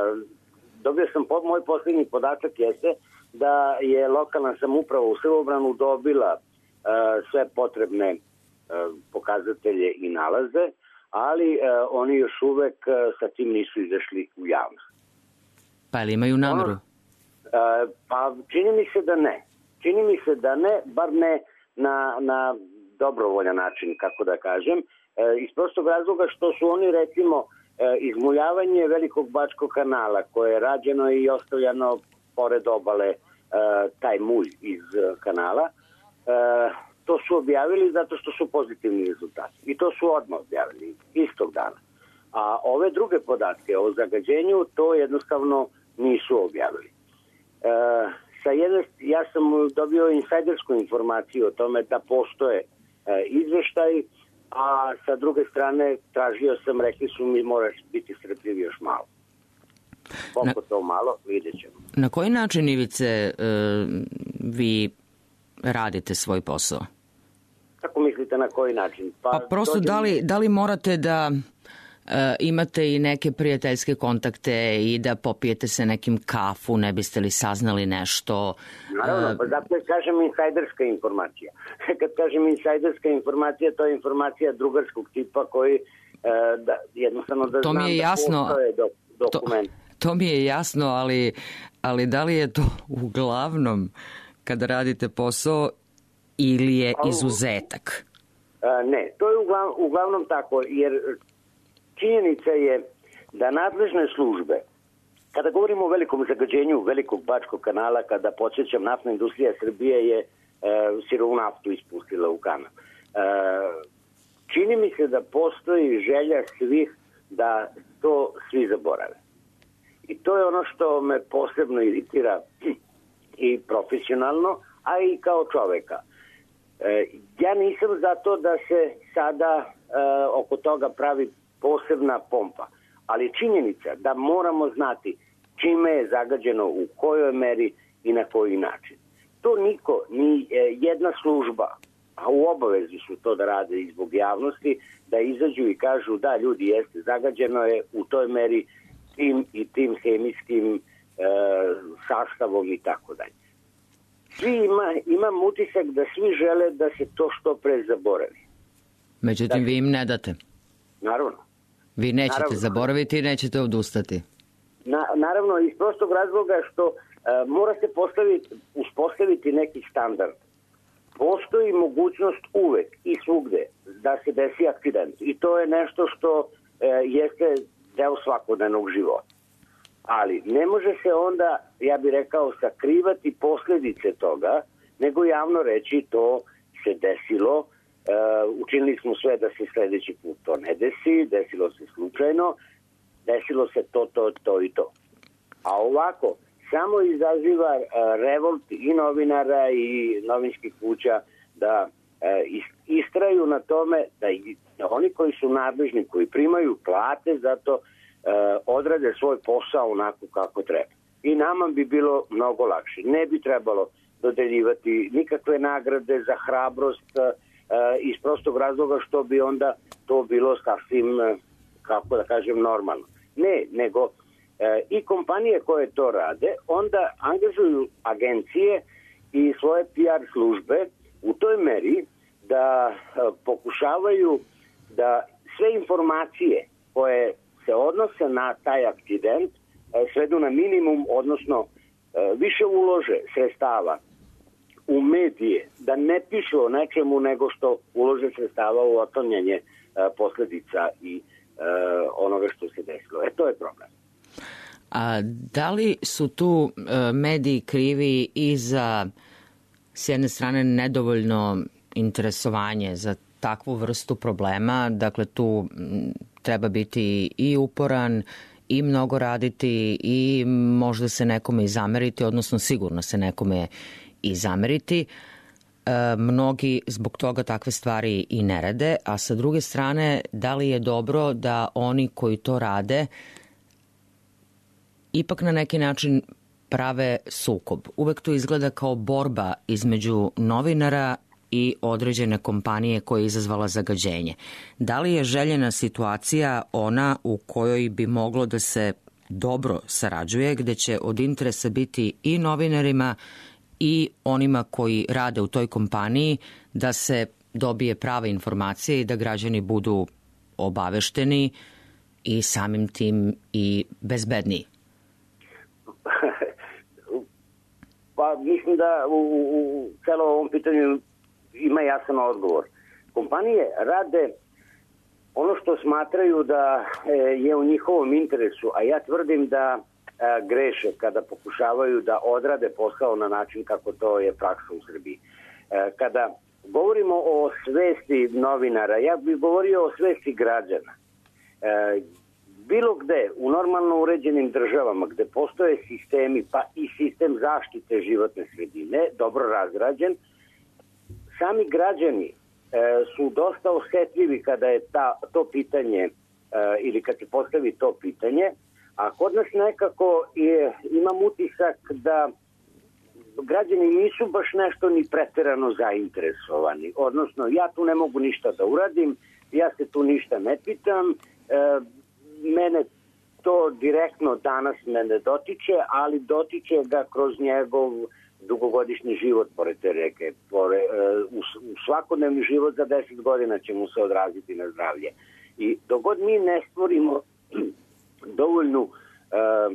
dobio sam, pod, moj posljednji podatak jeste da je lokalna samouprava u Srbobranu dobila e, sve potrebne e, pokazatelje i nalaze, ali e, oni još uvek e, sa tim nisu izašli u javnost. Pa ili imaju nameru? Ono, e, pa čini mi se da ne. Čini mi se da ne, bar ne na, na dobrovoljan način, kako da kažem. E, iz prostog razloga što su oni, recimo, e, izmuljavanje Velikog Bačkog kanala, koje je rađeno i ostavljeno pored obale, e, taj mulj iz kanala, e, to su objavili zato što su pozitivni rezultati. I to su odmah objavili, istog dana. A ove druge podatke o zagađenju, to jednostavno nisu objavili. E, sa jedne, ja sam dobio insajdersku informaciju o tome da postoje e, izveštaj, a sa druge strane tražio sam, rekli su mi moraš biti strpljiv još malo. Koliko na, to malo, vidjet ćemo. Na koji način, Ivice, e, vi radite svoj posao? Kako mislite na koji način? Pa, pa prosto dođem... da, li, da li morate da e, imate i neke prijateljske kontakte i da popijete se nekim kafu, ne biste li saznali nešto? Naravno, pa zato je kažem insajderska informacija. Kad kažem insajderska informacija, to je informacija drugarskog tipa koji e, da, jednostavno da to znam mi je da jasno, postoje do, dokument. To, to mi je jasno, ali, ali da li je to uglavnom kada radite posao ili je izuzetak? A, ne, to je uglav, uglavnom tako, jer činjenica je da nadležne službe, kada govorimo o velikom zagađenju velikog Bačkog kanala, kada podsjećam, naftna industrija Srbije je e, sirovu naftu ispustila u kanal. E, čini mi se da postoji želja svih da to svi zaborave. I to je ono što me posebno iritira i profesionalno, a i kao čoveka. E, ja nisam za to da se sada e, oko toga pravi posebna pompa, ali činjenica da moramo znati čime je zagađeno, u kojoj meri i na koji način. To niko, ni jedna služba, a u obavezi su to da rade i zbog javnosti, da izađu i kažu da ljudi jeste, zagađeno je u toj meri tim i tim hemijskim e, sastavom i tako dalje. Svi ima, imam utisak da svi žele da se to što pre zaboravi. Međutim, da, vi im ne date. Naravno. Vi nećete naravno. zaboraviti i nećete odustati. Na, naravno, iz prostog razloga što e, mora se postaviti, uspostaviti neki standard. Postoji mogućnost uvek i svugde da se desi akcident. I to je nešto što e, jeste deo svakodnevnog života. Ali ne može se onda, ja bih rekao, sakrivati posljedice toga, nego javno reći to se desilo, e, učinili smo sve da se sledeći put to ne desi, desilo se slučajno, desilo se to, to, to i to. A ovako, samo izaziva e, revolt i novinara i novinskih kuća da e, istraju na tome da, i, da oni koji su nadležni, koji primaju plate za to, e, odrade svoj posao onako kako treba. I nama bi bilo mnogo lakše. Ne bi trebalo dodeljivati nikakve nagrade za hrabrost e, iz prostog razloga što bi onda to bilo sasvim, e, kako da kažem, normalno. Ne, nego e, i kompanije koje to rade onda angažuju agencije i svoje P R službe u toj meri da e, pokušavaju da sve informacije koje se odnose na taj akcident e, svedu na minimum, odnosno e, više ulože sredstava u medije, da ne pišu o nečemu nego što ulože sredstava u otklanjanje e, posledica i e, onoga što se desilo. E, to je problem. A da li su tu e, mediji krivi i za, s jedne strane, nedovoljno interesovanje za takvu vrstu problema? Dakle, tu m, treba biti i uporan i mnogo raditi i možda se nekome i zameriti, odnosno sigurno se nekome i zameriti. E, mnogi zbog toga takve stvari i ne rade, a sa druge strane, da li je dobro da oni koji to rade ipak na neki način prave sukob? Uvek to izgleda kao borba između novinara i određene kompanije koja je izazvala zagađenje. Da li je željena situacija ona u kojoj bi moglo da se dobro sarađuje, gde će od interesa biti i novinarima i onima koji rade u toj kompaniji da se dobije prave informacije i da građani budu obavešteni i samim tim i bezbedniji? Pa mislim da u, u celo ovom pitanju ima jasan odgovor. Kompanije rade ono što smatraju da je u njihovom interesu, a ja tvrdim da greše kada pokušavaju da odrade posao na način kako to je praksa u Srbiji. Kada govorimo o svesti novinara, ja bih govorio o svesti građana. Bilo gde, u normalno uređenim državama, gde postoje sistemi, pa i sistem zaštite životne sredine, dobro razrađen, sami građani e, su dosta osetljivi kada je ta, to pitanje, e, ili kad se postavi to pitanje, a kod nas nekako je, imam utisak da građani nisu baš nešto ni preterano zainteresovani. Odnosno, ja tu ne mogu ništa da uradim, ja se tu ništa ne pitam, mene to direktno danas me ne dotiče, ali dotiče ga kroz njegov dugogodišnji život pored te reke. Pore, u, u svakodnevni život za deset godina će mu se odraziti na zdravlje. I dok god mi ne stvorimo dovoljnu e,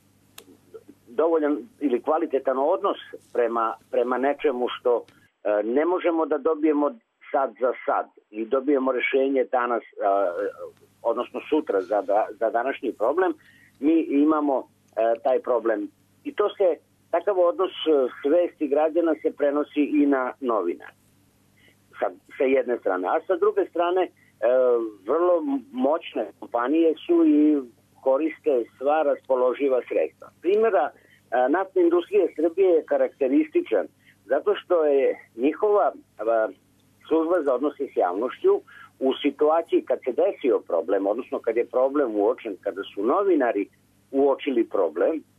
dovoljan ili kvalitetan odnos prema, prema nečemu što e, ne možemo da dobijemo sad za sad i dobijemo rešenje danas, e, odnosno sutra za, da, za današnji problem, mi imamo e, taj problem. I to se, takav odnos svesti građana se prenosi i na novinar. Sa, sa jedne strane. A sa druge strane, e, vrlo moćne kompanije su i koriste sva raspoloživa sredstva. Primjera, e, naftne industrije Srbije je karakterističan zato što je njihova e, služba za odnose s javnošću u situaciji kad se desio problem, odnosno kad je problem uočen, kada su novinari uočili problem, e,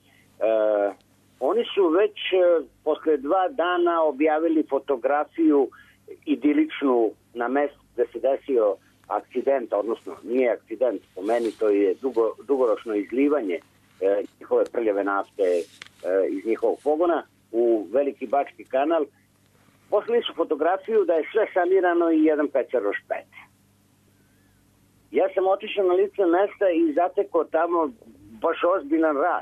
oni su već e, posle dva dana objavili fotografiju idiličnu na mestu gde se desio akcident, odnosno nije akcident, po meni to je dugo, dugoročno izlivanje e, njihove prljave nafte e, iz njihovog pogona u Veliki Bački kanal. Poslali su fotografiju da je sve sanirano i jedan pecaroš pet. Ja sam otišao na lice mesta i zatekao tamo baš ozbiljan rad.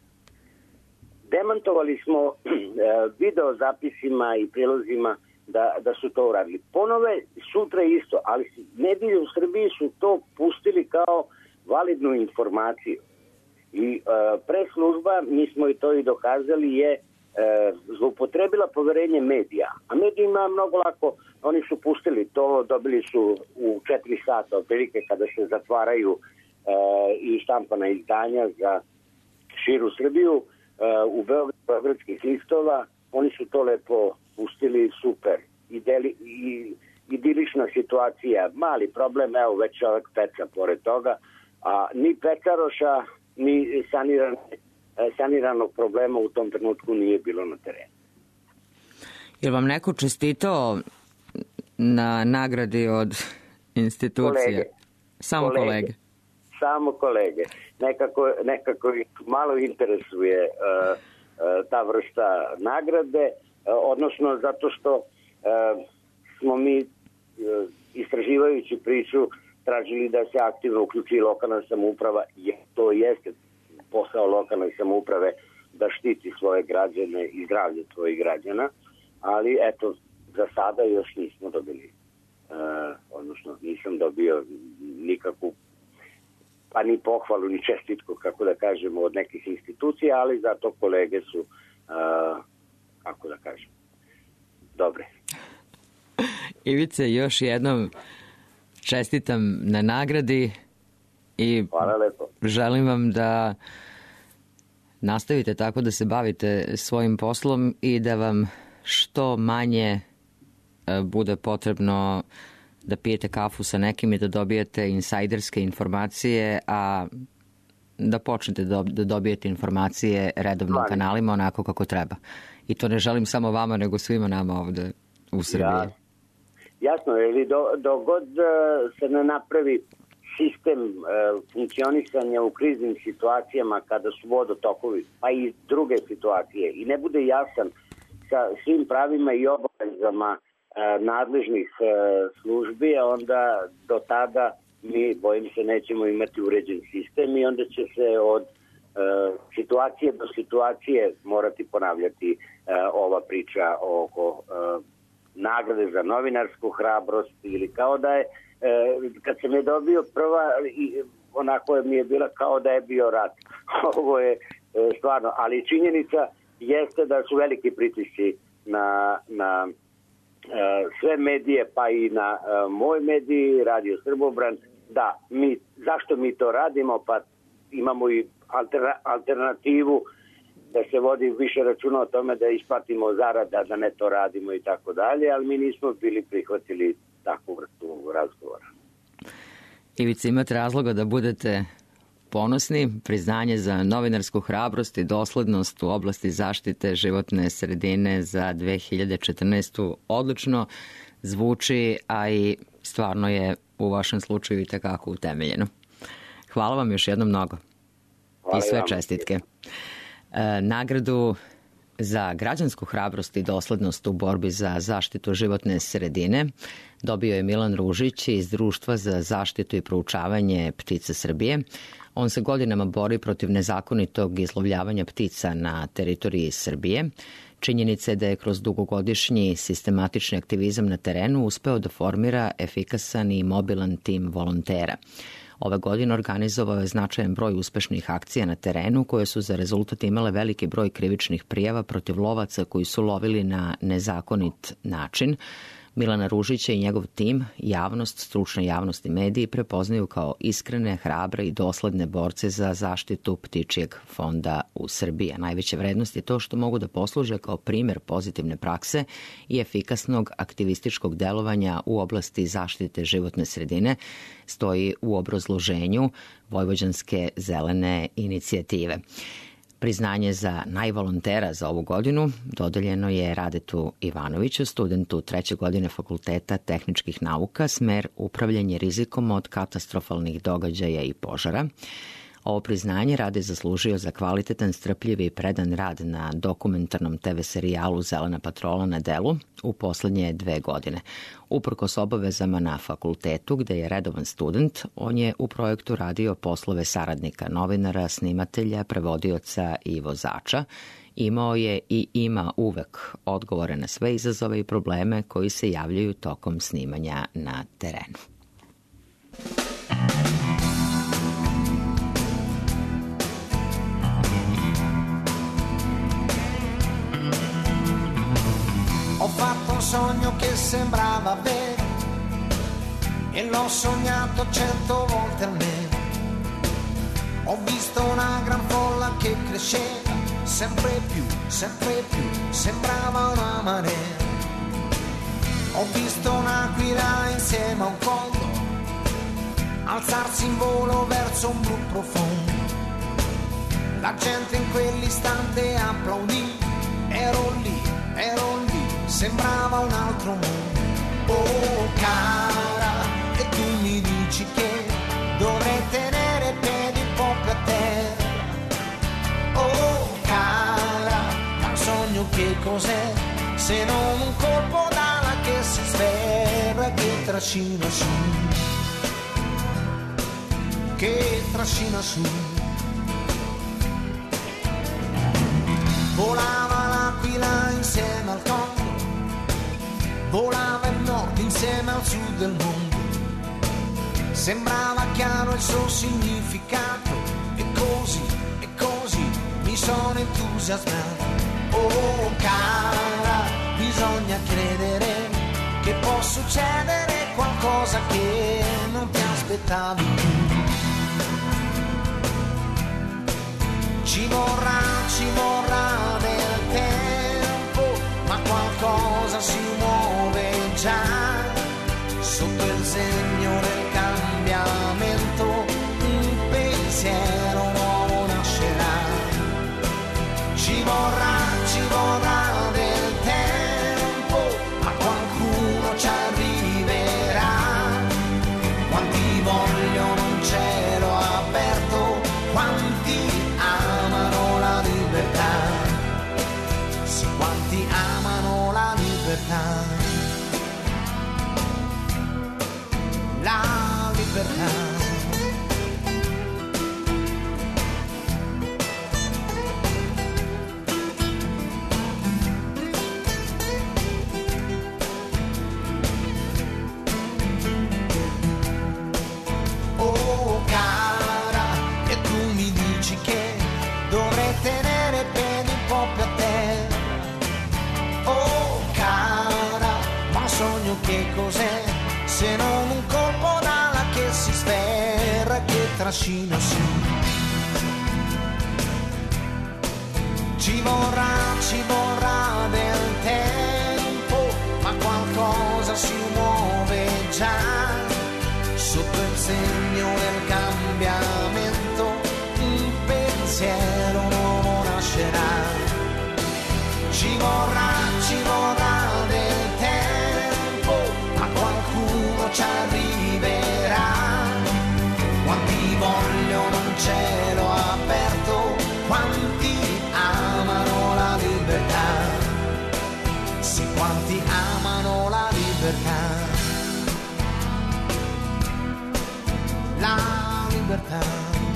Demantovali smo video zapisima i prilozima da, da su to uradili. Ponove sutra isto, ali mediji u Srbiji su to pustili kao validnu informaciju. I e, preslužba, mi smo i to i dokazali, je e, zloupotrebila poverenje medija. A medijima mnogo lako, oni su pustili to, dobili su u četiri sata otprilike kada se zatvaraju e, i štampana izdanja za širu Srbiju e, u beogradskih listova. Oni su to lepo pustili, super. Ideli, i, idilična situacija, mali problem, evo već čovjek peca pored toga, a ni pecaroša, ni saniran, saniranog problema u tom trenutku nije bilo na terenu. Je vam neko čestitao na nagradi od institucije? Kolege. Samo kolege. kolege. Samo kolege. Nekako, nekako ih malo interesuje uh, uh, ta vrsta nagrade, uh, odnosno zato što uh, smo mi uh, istraživajući priču tražili da se aktivno uključi lokalna samouprava, jer to jeste posao lokalne samouprave da štiti svoje građane i zdravlje svojih građana, ali eto, za sada još nismo dobili, uh, odnosno nisam dobio nikakvu, pa ni pohvalu, ni čestitku, kako da kažemo, od nekih institucija, ali zato kolege su, uh, kako da kažem, dobre. Ivice, još jednom čestitam na nagradi i hvala lepo. Želim vam da nastavite tako da se bavite svojim poslom i da vam što manje bude potrebno da pijete kafu sa nekim i da dobijete insajderske informacije, a da počnete da dobijete informacije redovnim Hvala. kanalima onako kako treba. I to ne želim samo vama, nego svima nama ovde u Srbiji. Ja. Jasno, jer do, do god se ne napravi sistem e, funkcionisanja u kriznim situacijama kada su vodotokovi, pa i druge situacije, i ne bude jasan sa svim pravima i obavezama e, nadležnih e, službi, onda do tada mi, bojim se, nećemo imati uređen sistem i onda će se od e, situacije do situacije morati ponavljati e, ova priča oko e, nagrade za novinarsku hrabrost, ili kao da je, e, kad sam je dobio prva, i onako je mi je bila kao da je bio rat. Ovo je e, stvarno, ali činjenica jeste da su veliki pritisci na, na e, sve medije, pa i na e, moj medij, Radio Srbobran, da, mi, zašto mi to radimo, pa imamo i alterna, alternativu da se vodi više računa o tome da isplatimo zarada, da ne to radimo i tako dalje, ali mi nismo bili prihvatili takvu vrstu razgovora. Ivica, imate razloga da budete ponosni. Priznanje za novinarsku hrabrost i doslednost u oblasti zaštite životne sredine za dve hiljade četrnaestu odlično zvuči, a i stvarno je u vašem slučaju i tekako utemeljeno. Hvala vam još jednom mnogo. Hvala I sve vam. čestitke. E, nagradu za građansku hrabrost i doslednost u borbi za zaštitu životne sredine dobio je Milan Ružić iz Društva za zaštitu i proučavanje ptica Srbije. On se godinama bori protiv nezakonitog izlovljavanja ptica na teritoriji Srbije. Činjenica je da je kroz dugogodišnji sistematični aktivizam na terenu uspeo da formira efikasan i mobilan tim volontera. Ove godine organizovao je značajan broj uspešnih akcija na terenu koje su za rezultat imale veliki broj krivičnih prijava protiv lovaca koji su lovili na nezakonit način. Milana Ružića i njegov tim, javnost, stručna javnost i mediji prepoznaju kao iskrene, hrabre i dosledne borce za zaštitu ptičijeg fonda u Srbiji. Najveća vrednost je to što mogu da posluže kao primer pozitivne prakse i efikasnog aktivističkog delovanja u oblasti zaštite životne sredine, stoji u obrazloženju Vojvođanske zelene inicijative. Priznanje za najvolontera za ovu godinu dodeljeno je Radetu Ivanoviću, studentu treće godine Fakulteta tehničkih nauka, smer upravljanje rizikom od katastrofalnih događaja i požara. Ovo priznanje Rade zaslužio za kvalitetan, strpljiv i predan rad na dokumentarnom te ve serijalu Zelena patrola na delu u poslednje dve godine. Uprkos obavezama na fakultetu, gde je redovan student, on je u projektu radio poslove saradnika, novinara, snimatelja, prevodioca i vozača. Imao je i ima uvek odgovore na sve izazove i probleme koji se javljaju tokom snimanja na terenu. Ho fatto un sogno che sembrava vero e l'ho sognato cento volte almeno. Ho visto una gran folla che cresceva sempre più, sempre più, sembrava una marea. Ho visto un'aquila insieme a un condor alzarsi in volo verso un blu profondo. La gente in quell'istante applaudì, ero lì, ero lì. Sembrava un altro mondo. Oh cara, e tu mi dici che dovrei tenere i piedi un po' più a terra. Oh cara, ma un sogno che cos'è se non un colpo d'ala che si sferra e che trascina su, che trascina su. Volava l'aquila insieme al condor, volava il nord insieme al sud del mondo. Sembrava chiaro il suo significato e così, e così mi sono entusiasmato. Oh cara, bisogna credere che può succedere qualcosa che non ti aspettavi più. Ci vorrà, ci vorrà del tempo, ma qualcosa si muove già sotto il segno del cambiamento. Un pensiero nuovo nascerà. Ci vorrà, ci vorrà del tempo, ma qualcuno ci arriverà. Quanti vogliono un cielo aperto, quanti amano la libertà. Sì, quanti amano la libertà. La libertà. Oh cara, e tu mi dici che dovrei tenere i piedi un po' più a terra. Oh cara, ma sogno che cos'è se non un colpo d'ala che si sferra e che trascina su. Ci vorrà, ci vorrà del tempo, ma qualcosa si muove già sotto il segno del cambiamento. Un pensiero nuovo nascerà. Ci vorrà, ci vorrà del tempo, ma qualcuno ci arriverà. Quanti vogliono cielo aperto, quanti amano la libertà, sì, quanti amano la libertà, la libertà.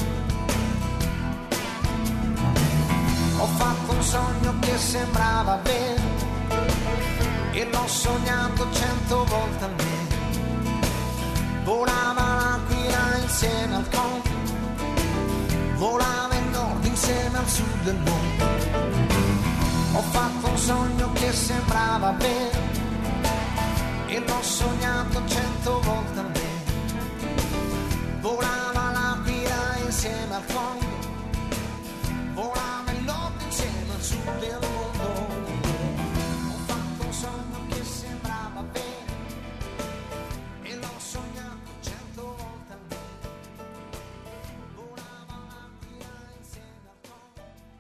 Ho fatto un sogno che sembrava vero e l'ho sognato cento volte almeno. Volava l'aquila insieme al conto, volava il nord insieme al sud del mondo. Ho fatto un sogno che sembrava vero e l'ho sognato cento volte almeno. Volava l'aquila insieme al conto, volava il nord insieme al sud del mondo. Ho fatto un sogno che sembrava vero e l'ho sognato cento volte almeno. Volava l'aquila insieme al conto.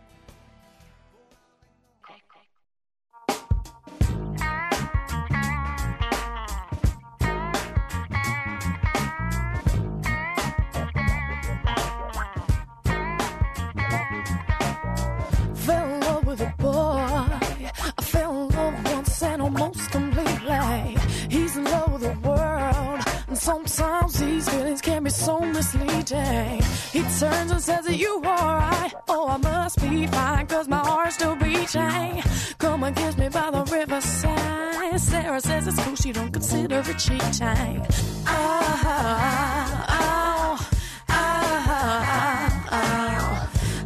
Fell in love with a boy. I fell in love once and almost completely. He's in love with the world, and sometimes these feelings can be so misleading. He turns and says, are you alright? Oh, I must be fine, cause my heart's still beating. Come and kiss me by the riverside. Sarah says it's cool, she don't consider it cheating. Ah, ah, ah, ah, ah.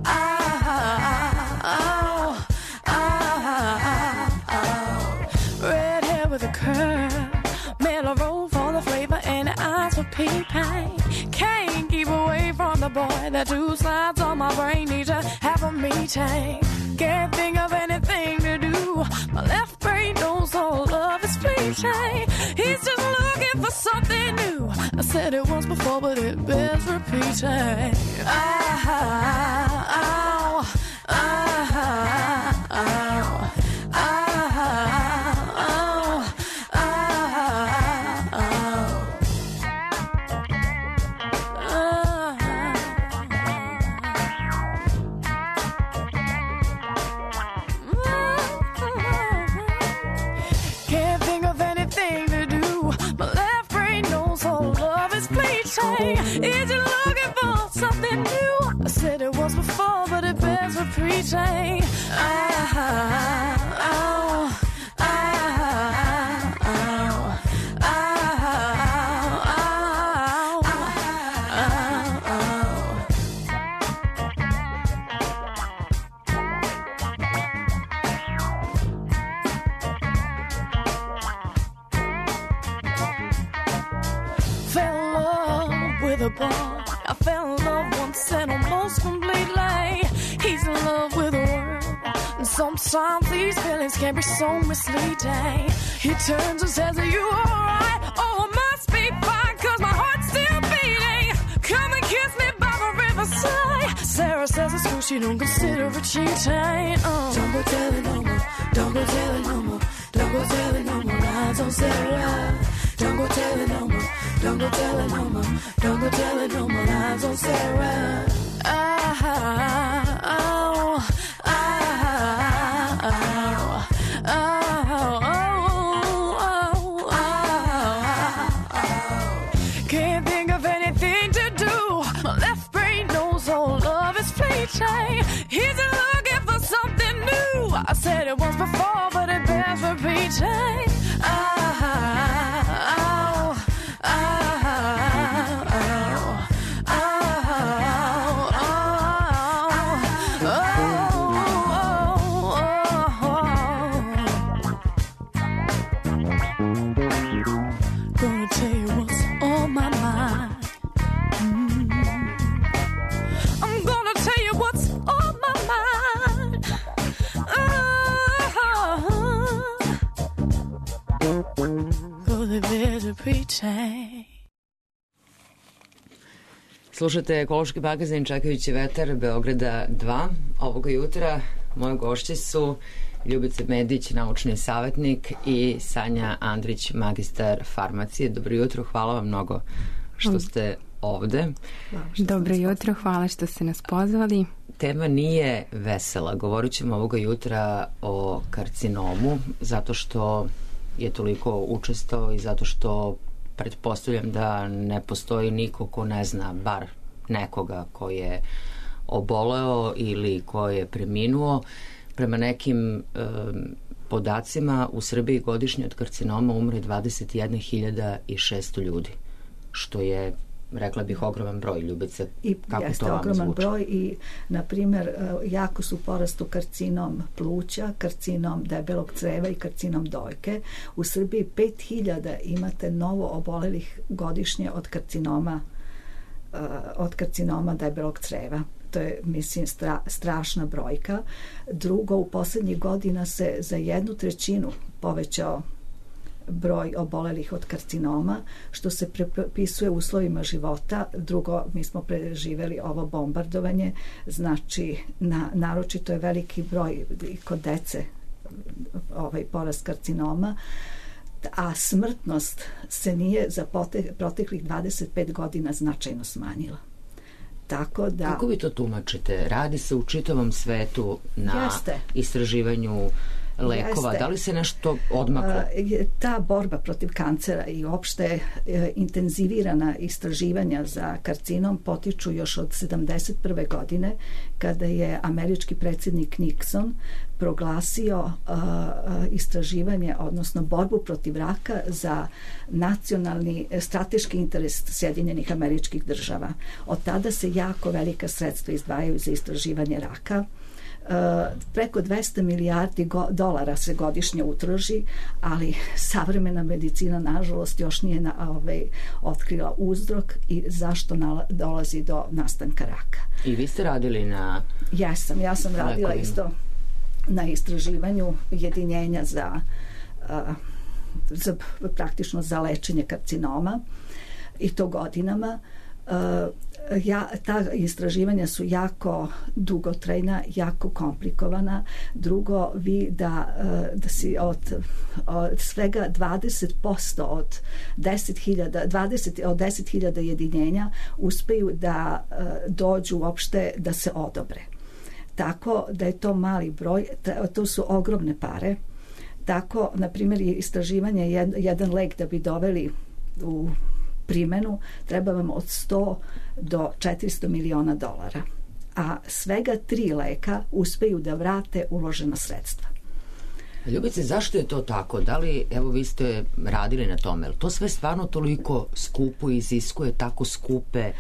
Red hair with a curl, mellow roll for the flavor, and eyes for peeping. Can't keep away from the boy. The two sides of my brain need to have a meeting. Can't think of anything to do. My left brain knows all love is fleeting. He's just looking for something new. I said it once before, but it bears repeating. Ah, ah, ah, ah, ah, ah. Can't think of anything to do. My left brain knows all love is fleeting. Is it looking for something new? I said it once before, but it bears repeating. Ah, ah, ah, ah, ah, ah. Fell in love with a boy. I fell in love once and almost completely. He's in love with the world, and sometimes these feelings can be so misleading. He turns and says, are you alright? Oh, I must be fine, cause my heart's still beating. Come and kiss me by the riverside. Sarah says it's cool, she don't consider it cheating. uh. Don't go telling no more, don't go telling no more, don't go telling no more lies on Sarah. Don't go telling no more, don't go telling no more, don't go telling no more lies on Sarah. Ah, ah, ah, ah, ah, ah. Can't think of anything to do. My left brain knows all love is fleeting. He's looking for something new. I said it once before, but it bears repeating. Ah, Slušate ekološki magazin Čekajući vetar Beograda dva. Ovoga jutra moje gošće su Ljubica Medić, naučni savjetnik, i Sanja Andrić, magistar farmacije. Dobro jutro, hvala vam mnogo što ste ovde. Dobro jutro, hvala što ste nas pozvali. Tema nije vesela. Govorit ćemo ovoga jutra o karcinomu, zato što je toliko učestao i zato što pretpostavljam da ne postoji niko ko ne zna bar nekoga ko je oboleo ili ko je preminuo. Prema nekim e, podacima u Srbiji godišnje od karcinoma umre dvadeset jedna hiljada šesto ljudi, što je, rekla bih, ogroman broj. Ljubice, I to ogroman zvuči? broj i, na primjer, jako su porastu karcinom pluća, karcinom debelog creva i karcinom dojke. U Srbiji pet hiljada imate novo obolelih godišnje od karcinoma, od karcinoma debelog creva. To je, mislim, stra, strašna brojka. Drugo, u posljednjih godina se za jednu trećinu povećao broj obolelih od karcinoma, što se prepisuje uslovima života. Drugo, mi smo preživeli ovo bombardovanje, znači na, naročito je veliki broj kod dece ovaj porast karcinoma, a smrtnost se nije za proteklih dvadeset pet godina značajno smanjila. Tako da... Kako vi to tumačite? Radi se u čitavom svetu na Jeste. istraživanju lekova. Jeste. Da li se nešto odmaklo? Ta borba protiv kancera i opšte intenzivirana istraživanja za karcinom potiču još od sedamdeset prve godine, kada je američki predsjednik Nixon proglasio uh, istraživanje, odnosno borbu protiv raka za nacionalni strateški interes Sjedinjenih Američkih Država. Od tada se jako velika sredstva izdvajaju za istraživanje raka. Uh, preko dvesta milijardi go, dolara se godišnje utroši, ali savremena medicina nažalost još nije na, ovaj, otkrila uzrok i zašto nala, dolazi do nastanka raka. I vi ste radili na... Ja sam, ja sam radila lekovima. Isto na istraživanju jedinjenja za, uh, za praktično za lečenje karcinoma i to godinama. Uh, ja, ta istraživanja su jako dugotrajna, jako komplikovana. Drugo, vi da, uh, da si od, od svega dvadeset posto od deset hiljada, dvadeset od deset hiljada jedinjenja uspeju da uh, dođu uopšte da se odobre. Tako da je to mali broj, to su ogromne pare. Tako, na primjer, istraživanje jed, jedan lek da bi doveli u primjenu treba vam od sto do četiristo miliona dolara. A svega tri leka uspeju da vrate uložena sredstva. Ljubice, zašto je to tako? Da li, evo, vi ste radili na tome, ali to sve stvarno toliko skupo iziskuje tako skupe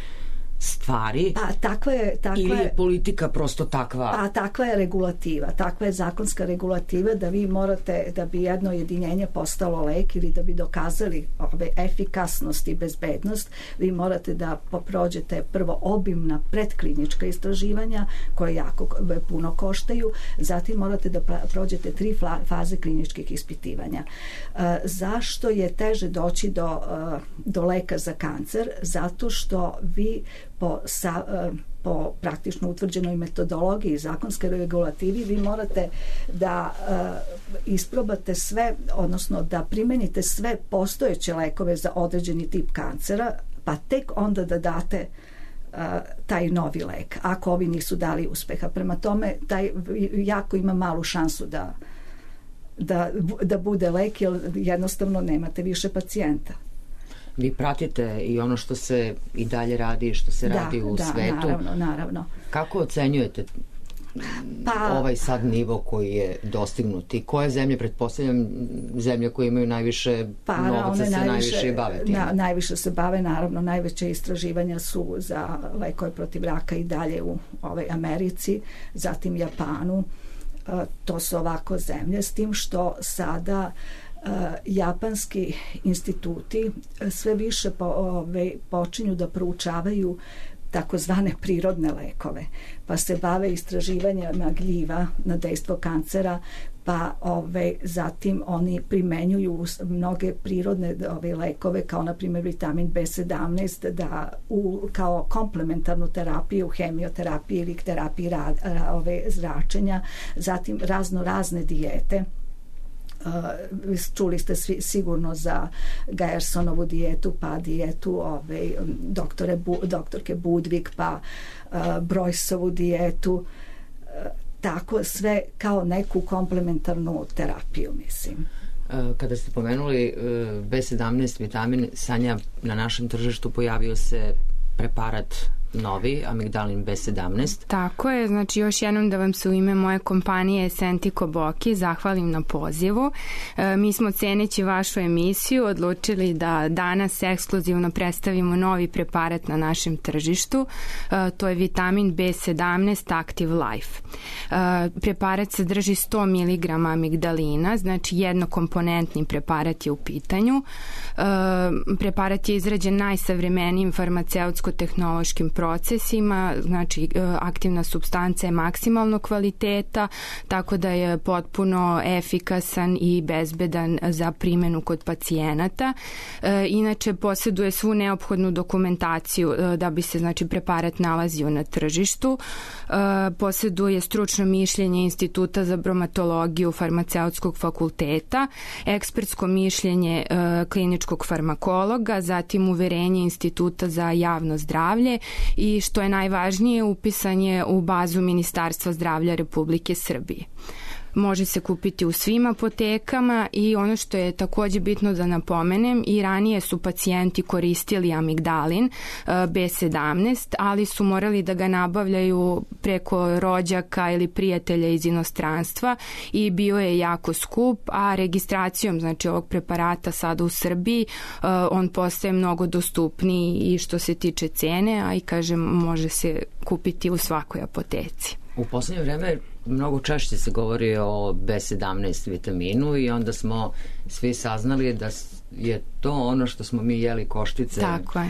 stvari, pa, takva je, takva ili je politika prosto takva? A takva je regulativa, takva je zakonska regulativa da vi morate, da bi jedno jedinjenje postalo lek ili da bi dokazali ove efikasnost i bezbednost, vi morate da prođete prvo obimna predklinička istraživanja koje jako puno koštaju, zatim morate da prođete tri faze kliničkih ispitivanja. E, zašto je teže doći do, do leka za kancer? Zato što vi po, sa, po praktično utvrđenoj metodologiji zakonske regulativi vi morate da uh, isprobate sve, odnosno da primenite sve postojeće lekove za određeni tip kancera, pa tek onda da date uh, taj novi lek, ako ovi nisu dali uspeha. Prema tome, taj jako ima malu šansu da, da, da bude lek, jer jednostavno nemate više pacijenta. Vi pratite i ono što se i dalje radi i što se da, radi u da, svetu. Naravno, naravno. Kako ocenjujete pa, ovaj sad nivo koji je dostignut i koje zemlje, pretpostavljam zemlje koje imaju najviše pa, novaca se najviše, najviše bave tim? Na, najviše se bave, naravno, najveće istraživanja su za lekove protiv raka i dalje u ovoj Americi, zatim Japanu. Uh, to su ovako zemlje, s tim što sada Uh, japanski instituti sve više po, ove, počinju da proučavaju takozvane prirodne lekove, pa se bave istraživanjima gljiva na dejstvo kancera, pa ove, zatim oni primenjuju mnoge prirodne ove, lekove, kao na primjer vitamin be sedamnaest, da u, kao komplementarnu terapiju, hemioterapiju ili terapiju ra, ra, ove, zračenja, zatim razno razne dijete. čuli ste svi, sigurno za Gersonovu dijetu, pa dijetu ove, doktore, doktorke Budvig, pa Brojsovu dijetu, tako sve kao neku komplementarnu terapiju, mislim. Kada ste pomenuli B sedamnaest vitamin, Sanja, na našem tržištu pojavio se preparat novi, amigdalin B sedamnaest. Tako je, znači još jednom da vam se u ime moje kompanije Sentiko Boki zahvalim na pozivu. E, mi smo, ceneći vašu emisiju, odlučili da danas ekskluzivno predstavimo novi preparat na našem tržištu. E, to je vitamin B sedamnaest Active Life. E, preparat sadrži sto miligrama amigdalina, znači jednokomponentni preparat je u pitanju. E, preparat je izrađen najsavremenijim farmaceutsko-tehnološkim procesima, znači aktivna supstanca je maksimalno kvaliteta, tako da je potpuno efikasan i bezbedan za primjenu kod pacijenata. E, inače, posjeduje svu neophodnu dokumentaciju e, da bi se, znači, preparat nalazio na tržištu. E, posjeduje stručno mišljenje Instituta za bromatologiju Farmaceutskog fakulteta, ekspertsko mišljenje e, kliničkog farmakologa, zatim uverenje Instituta za javno zdravlje i, što je najvažnije, upisan je u bazu Ministarstva zdravlja Republike Srbije. Može se kupiti u svim apotekama i ono što je takođe bitno da napomenem, i ranije su pacijenti koristili amigdalin B sedamnaest, ali su morali da ga nabavljaju preko rođaka ili prijatelja iz inostranstva i bio je jako skup, a registracijom, znači, ovog preparata sada u Srbiji on postaje mnogo dostupniji i što se tiče cene, a i, kažem, može se kupiti u svakoj apoteci. U poslednje vreme mnogo češće se govori o B sedamnaest vitaminu i onda smo svi saznali da je to ono što smo mi jeli koštice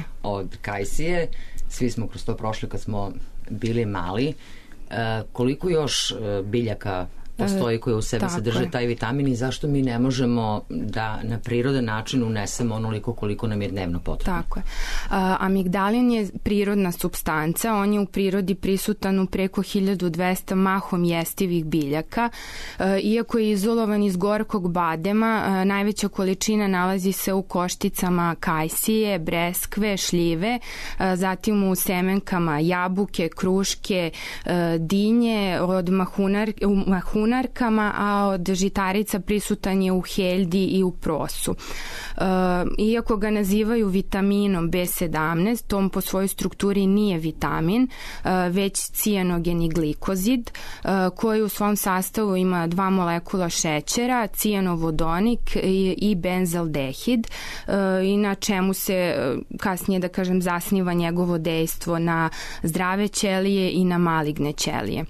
od kajsije. Svi smo kroz to prošli kad smo bili mali. E, koliko još biljaka postoji koje u sebi Tako sadrže je. taj vitamin i zašto mi ne možemo da na prirodan način unesemo onoliko koliko nam je dnevno potrebno? Tako je. A, amigdalin je prirodna supstanca, on je u prirodi prisutan u preko hiljadu dvesta mahom jestivih biljaka. A, iako je izolovan iz gorkog badema, a, najveća količina nalazi se u košticama kajsije, breskve, šljive, a, zatim u semenkama jabuke, kruške, a, dinje, od mahunar, mahunar mahunarkama, a od žitarica prisutan je u heljdi i u prosu. E, iako ga nazivaju vitaminom B sedamnaest, on po svojoj strukturi nije vitamin, e, već cijanogeni glikozid, e, koji u svom sastavu ima dva molekula šećera, cijanovodonik i, i benzaldehid, e, i na čemu se kasnije, da kažem, zasniva njegovo dejstvo na zdrave ćelije i na maligne ćelije.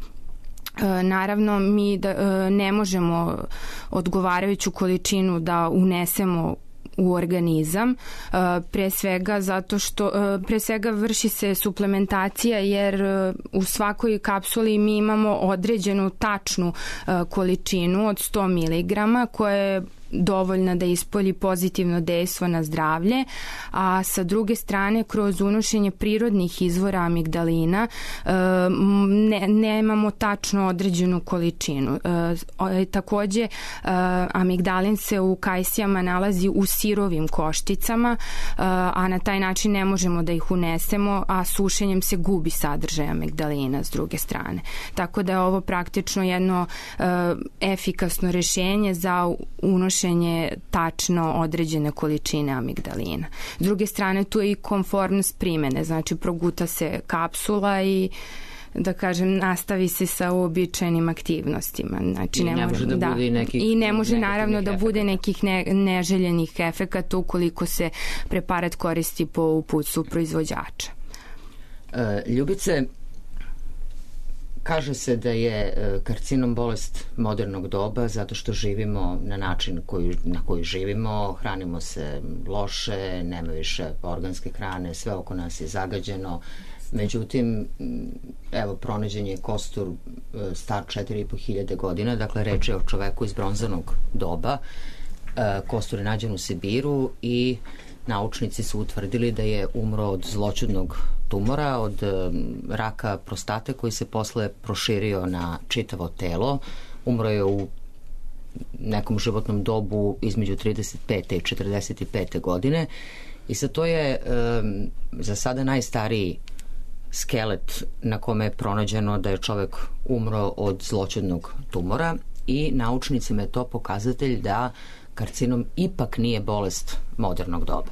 Naravno, mi da, ne možemo odgovarajuću količinu da unesemo u organizam, pre svega zato što pre svega vrši se suplementacija, jer u svakoj kapsuli mi imamo određenu tačnu količinu od sto miligrama koja je dovoljna da ispolji pozitivno dejstvo na zdravlje, a sa druge strane, kroz unošenje prirodnih izvora amigdalina ne, nemamo tačno određenu količinu. E, takođe, amigdalin se u kajsijama nalazi u sirovim košticama, a na taj način ne možemo da ih unesemo, a sušenjem se gubi sadržaj amigdalina s druge strane. Tako da je ovo praktično jedno efikasno rešenje za unošenje tačno određene količine amigdalina. S druge strane, tu je i konformnost primene, znači proguta se kapsula i, da kažem, nastavi se sa uobičajenim aktivnostima. Znači, I ne, ne može da, da bude i nekih I ne može naravno da bude nekih ne, neželjenih efekata ukoliko se preparat koristi po uputstvu proizvođača. E, Ljubice, kaže se da je karcinom bolest modernog doba zato što živimo na način koji, na koji živimo, hranimo se loše, nema više organske hrane, sve oko nas je zagađeno. Međutim, evo, pronađen je kostur star četiri i po hiljade godina, dakle reč je o čoveku iz bronzanog doba. Kostur je nađen u Sibiru i naučnici su utvrdili da je umro od zloćudnog tumora, od raka prostate koji se posle proširio na čitavo telo. Umro je u nekom životnom dobu između trideset pete i četrdeset pete godine. I sad to je um, za sada najstariji skelet na kome je pronađeno da je čovek umro od zloćudnog tumora i naučnicima je to pokazatelj da karcinom ipak nije bolest modernog doba.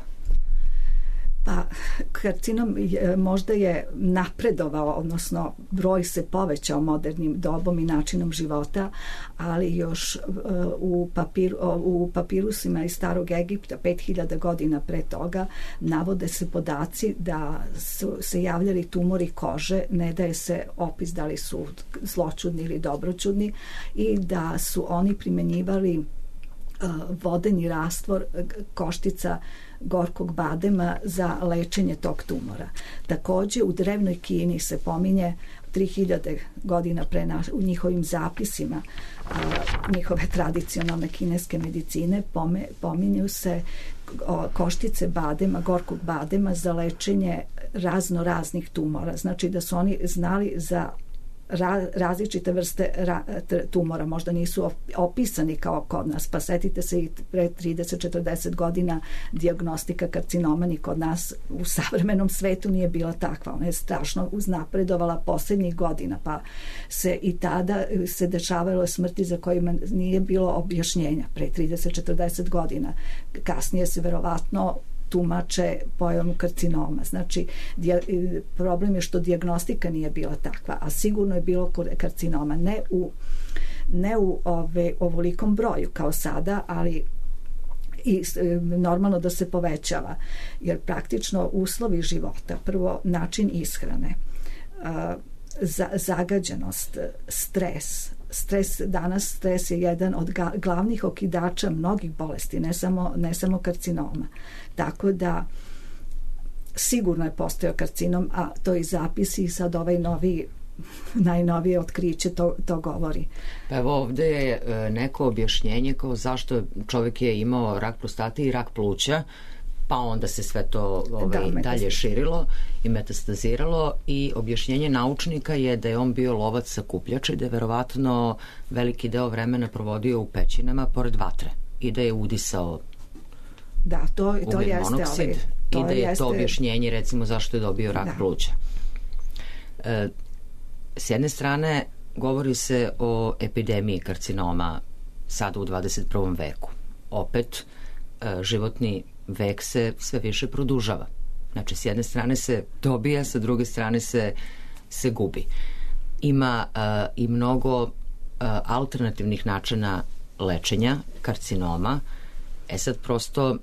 Pa karcinom je, možda je napredovao, odnosno broj se povećao modernim dobom i načinom života, ali još uh, u, papir, uh, u papirusima iz Starog Egipta pet hiljada godina pre toga navode se podaci da su se javljali tumori kože, ne daje se opis da li su zloćudni ili dobroćudni, i da su oni primenjivali uh, vodeni rastvor koštica gorkog badema za lečenje tog tumora. Takođe u drevnoj Kini se pominje tri hiljade godina pre naš, u njihovim zapisima a, njihove tradicionalne kineske medicine pome, pominju se o, koštice badema, gorkog badema za lečenje razno raznih tumora. Znači da su oni znali za Ra, različite vrste ra, tumora, možda nisu opisani kao kod nas, pa setite se i pre trideset četrdeset godina dijagnostika karcinoma ni kod nas u savremenom svetu nije bila takva, ona je strašno uznapredovala poslednjih godina, pa se i tada se dešavalo smrti za kojima nije bilo objašnjenja pre trideset četrdeset godina. Kasnije se verovatno tumače pojavu karcinoma. Znači, dija, problem je što dijagnostika nije bila takva, a sigurno je bilo karcinoma. Ne u, ne u ove, ovolikom broju kao sada, ali i normalno da se povećava. Jer praktično uslovi života, prvo način ishrane, za, zagađenost, stres, stres danas stres je jedan od ga, glavnih okidača mnogih bolesti, ne samo, ne samo karcinoma. Tako da sigurno je postojao karcinom, a to i zapisi i sad ovaj novi najnovije otkriće to, to govori. Pa evo ovde je neko objašnjenje kao zašto čovjek je imao rak prostate i rak pluća, pa onda se sve to ovaj, da, dalje širilo i metastaziralo, i objašnjenje naučnika je da je on bio lovac sakupljač i da je verovatno veliki deo vremena provodio u pećinama pored vatre i da je udisao da, to, to ugljen jeste, monoksid ovaj, to i da je jeste... to objašnjenje recimo zašto je dobio rak da. pluća. E, s jedne strane govori se o epidemiji karcinoma sada u dvadeset prvom veku. Opet e, životni vek se sve više produžava. Znači, s jedne strane se dobija, sa druge strane se, se gubi. Ima uh, i mnogo uh, alternativnih načina lečenja karcinoma. E sad prosto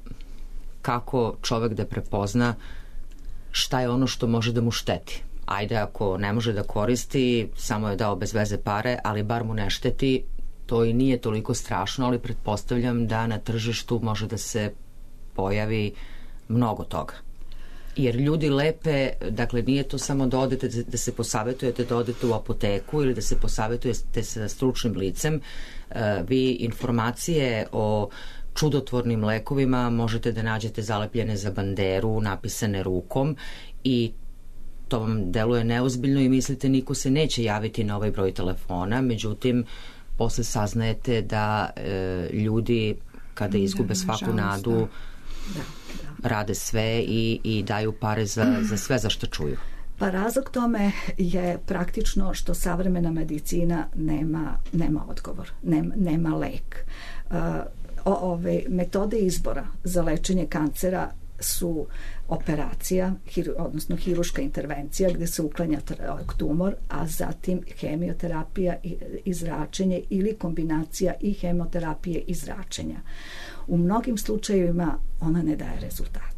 kako čovek da prepozna šta je ono što može da mu šteti. Ajde, ako ne može da koristi, samo je dao bez veze pare, ali bar mu ne šteti, to i nije toliko strašno, ali pretpostavljam da na tržištu može da se pojavi mnogo toga. Jer ljudi lepe, dakle nije to samo da odete, da se posavetujete, da odete u apoteku ili da se posavetujete sa stručnim licem. Vi informacije o čudotvornim lekovima možete da nađete zalepljene za banderu, napisane rukom, i to vam deluje neozbiljno i mislite niko se neće javiti na ovaj broj telefona. Međutim, posle saznajete da e, ljudi kada izgube svaku nadu da, da. rade sve i, i daju pare za, za sve za što čuju. Pa razlog tome je praktično što savremena medicina nema, nema odgovor, nema, nema lek. Uh, ove metode izbora za lečenje kancera su operacija, hir, odnosno hiruška intervencija gde se uklanja tumor, a zatim hemioterapija i zračenje ili kombinacija i hemoterapije i zračenja. U mnogim slučajevima ona ne daje rezultate.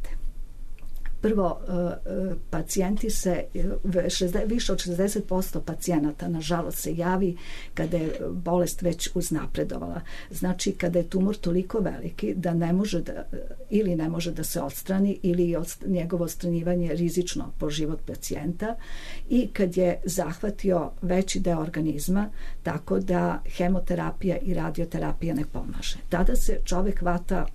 Prvo, pacijenti se, više od šezdeset posto pacijenata nažalost se javi kada je bolest već uznapredovala. Znači kada je tumor toliko veliki da ne može da, ili ne može da se odstrani ili je njegovo odstranjivanje rizično po život pacijenta, i kad je zahvatio veći deo organizma tako da hemoterapija i radioterapija ne pomaže. Tada se čovek hvata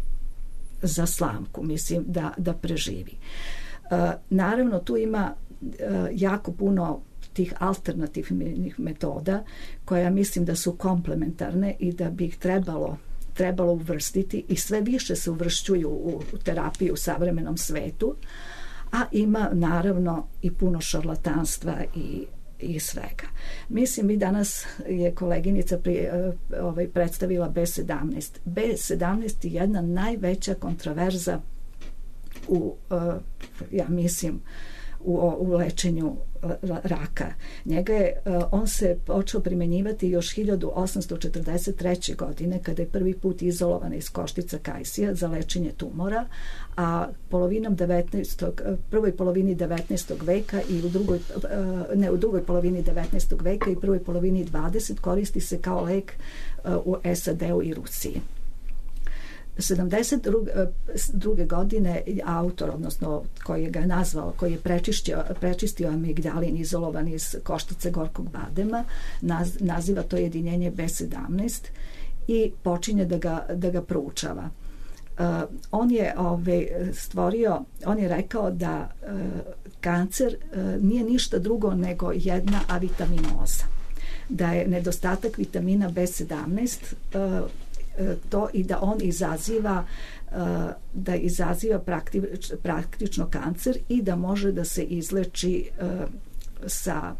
za slamku, mislim, da, da preživi. E, naravno, tu ima e, jako puno tih alternativnih metoda koja mislim da su komplementarne i da bi ih trebalo trebalo uvrstiti i sve više se uvršćuju u terapiju u savremenom svetu, a ima naravno i puno šarlatanstva i, i svega. Mislim, mi danas je koleginica pri, ovaj, predstavila B sedamnaest. B sedamnaest je jedna najveća kontroverza u, ja mislim, u, u lečenju raka. Njega je, on se počeo primenjivati još hiljadu osamsto četrdeset treće. godine kada je prvi put izolovan iz koštica kajsija za lečenje tumora, a polovinom devetnaestog prvoj polovini devetnaestog veka i u drugoj ne u drugoj polovini devetnaestog veka i prvoj polovini dvadesetog koristi se kao lek u S A D-u i Rusiji. sedamdeset druge. godine autor, odnosno koji ga je nazvao, koji je prečistio, prečistio amigdalin izolovan iz koštice gorkog badema, naz, naziva to jedinjenje B sedamnaest i počinje da ga, da ga proučava. Uh, on je ove, stvorio, on je rekao da uh, kancer uh, nije ništa drugo nego jedna avitaminoza. Da je nedostatak vitamina B sedamnaest uh, to i da on izaziva da izaziva prakti, praktično kancer i da može da se izleči sa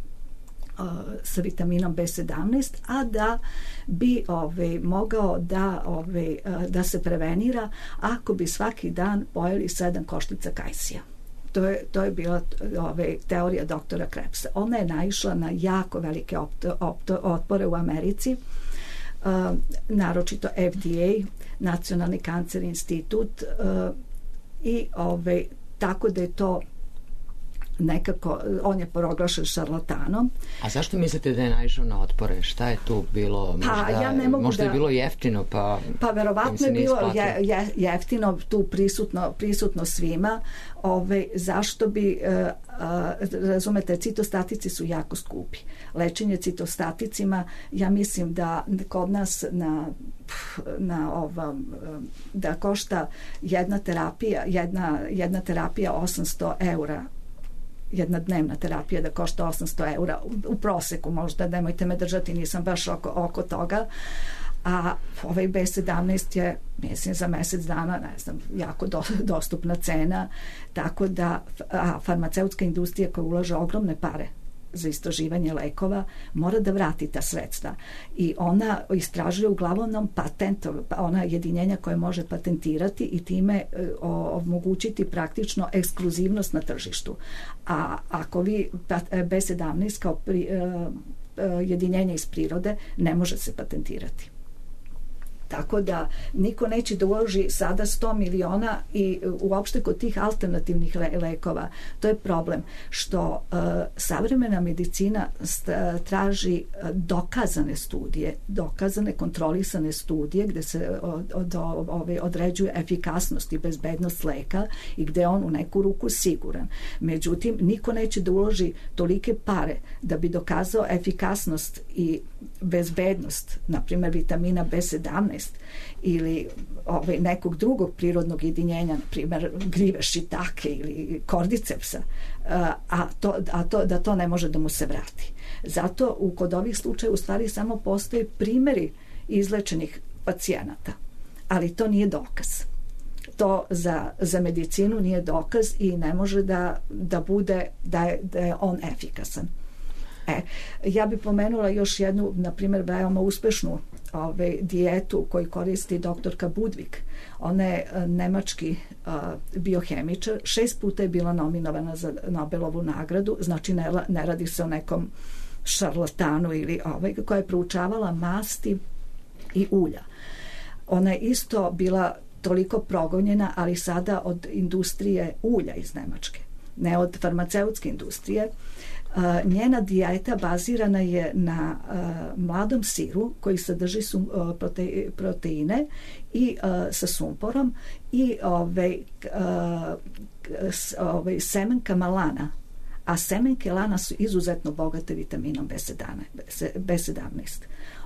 sa vitaminom B sedamnaest, a da bi ove, mogao da, ove, da se prevenira ako bi svaki dan pojeli sedam koštica kajsija. To je, to je bila ove, teorija doktora Krebsa. Ona je naišla na jako velike opto, opto, otpore u Americi. Uh, naročito F D A, Nacionalni kancer institut, uh, i ove, tako da je to nekako, on je proglašen šarlatanom. A zašto mislite da je naišao na otpore? Šta je tu bilo? Možda, pa, ja ne mogu možda da, je bilo jeftino, pa pa verovatno je bilo je, je, jeftino, tu prisutno, prisutno svima. Ove, zašto bi uh, uh, razumete, citostatici su jako skupi. Lečenje citostaticima, ja mislim da kod nas na, na ovom, da košta jedna terapija jedna, jedna terapija osamsto eura, jedna dnevna terapija da košta osamsto eura u, u proseku, možda, nemojte me držati, nisam baš oko, oko toga, a ovaj B sedamnaest je, mislim, za mesec dana, ne znam, jako do, dostupna cena, tako da a, farmaceutska industrija koja ulaže ogromne pare za istraživanje lekova mora da vrati ta sredstva i ona istražuje uglavnom patentov, ona jedinjenja koje može patentirati i time omogućiti praktično ekskluzivnost na tržištu. A ako vi B sedamnaest kao pri, jedinjenje iz prirode ne može se patentirati. Tako da niko neće da uloži sada sto miliona i uopšte kod tih alternativnih le lekova. To je problem što uh, savremena medicina traži dokazane studije, dokazane kontrolisane studije gde se od, od, od, određuje efikasnost i bezbednost leka i gde je on u neku ruku siguran. Međutim, niko neće da uloži tolike pare da bi dokazao efikasnost i bezbednost, na primjer vitamina B sedamnaest ili ovaj, nekog drugog prirodnog jedinjenja, na primjer gljive šitake ili kordicepsa, a, to, a to, da to ne može da mu se vrati. Zato u, kod ovih slučaja u stvari samo postoje primjeri izlečenih pacijenata, ali to nije dokaz. To za, za medicinu nije dokaz i ne može da, da bude da je, da je on efikasan. E, ja bih pomenula još jednu, na primjer, veoma uspešnu ove, dijetu koju koristi doktorka Budvig. Ona je nemački a, biohemičar, šest puta je bila nominovana za Nobelovu nagradu, znači ne, ne radi se o nekom šarlatanu ili ovaj, koja je proučavala masti i ulja. Ona je isto bila toliko progonjena, ali sada od industrije ulja iz Nemačke, ne od farmaceutske industrije. Uh, njena dijeta bazirana je na uh, mladom siru koji sadrži sum, uh, prote, proteine i uh, sa sumporom i ovaj, uh, ovaj, semenka malana, a semenke lana su izuzetno bogate vitaminom B sedamnaest.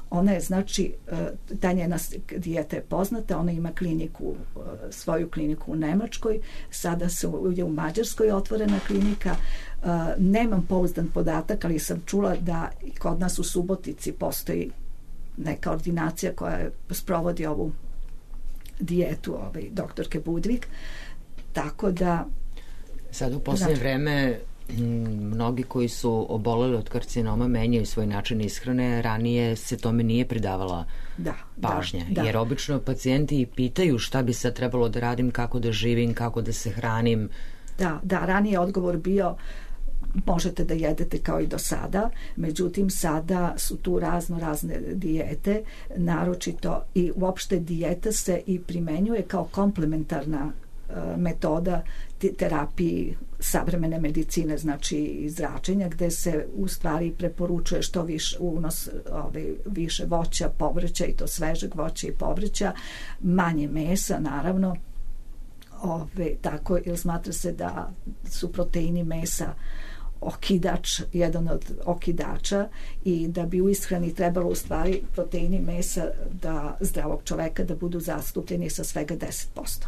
Ona je, znači, ta njena dijeta je poznata, ona ima kliniku, svoju kliniku u Nemačkoj, sada se je u Mađarskoj otvorena klinika. Nemam pouzdan podatak, ali sam čula da kod nas u Subotici postoji neka ordinacija koja sprovodi ovu dijetu ovaj, doktorke Budvig, tako da... Sad u posljednje vreme mnogi koji su oboleli od karcinoma menjaju svoj način ishrane, ranije se tome nije pridavala da, pažnja, da, da. jer obično pacijenti i pitaju šta bi sad trebalo da radim, kako da živim, kako da se hranim. Da, da, ranije je odgovor bio možete da jedete kao i do sada, međutim sada su tu razno razne dijete, naročito i uopšte dijeta se i primenjuje kao komplementarna metoda terapiji savremene medicine, znači zračenja, gde se u stvari preporučuje što više unos ove, više voća, povrća, i to svežeg voća i povrća, manje mesa naravno, ove, tako, jer smatra se da su proteini mesa okidač, jedan od okidača, i da bi u ishrani trebalo u stvari proteini mesa da zdravog čoveka da budu zastupljeni sa svega deset posto.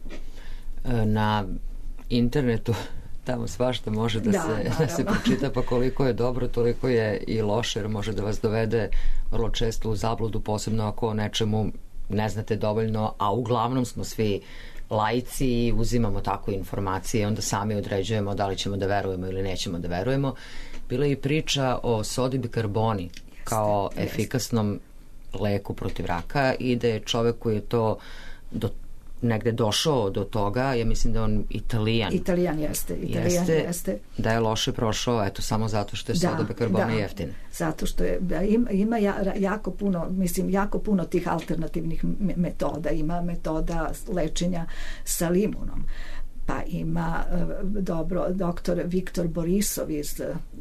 Na internetu tamo svašta može da, da, se, da se pročita, pa koliko je dobro, toliko je i loše, jer može da vas dovede vrlo često u zabludu, posebno ako o nečemu ne znate dovoljno, a uglavnom smo svi laici i uzimamo tako informacije i onda sami određujemo da li ćemo da verujemo ili nećemo da verujemo. Bila je i priča o sodi bikarboni kao jeste, efikasnom jeste. leku protiv raka, i da je čovek koji je to do negde došao do toga, ja mislim da on Italijan. Italijan jeste, Italijan jeste, jeste. Da je loše prošao, eto, samo zato što je da, soda bikarbona da, jeftina. Zato što je, da, ima, ima jako puno, mislim, jako puno tih alternativnih metoda. Ima metoda lečenja sa limunom. Pa ima dobro doktor Viktor Borisov iz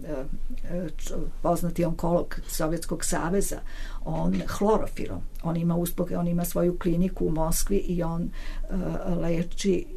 poznati onkolog Sovjetskog saveza, on hlorofirom, on ima uspoke, on ima svoju kliniku u Moskvi i on leči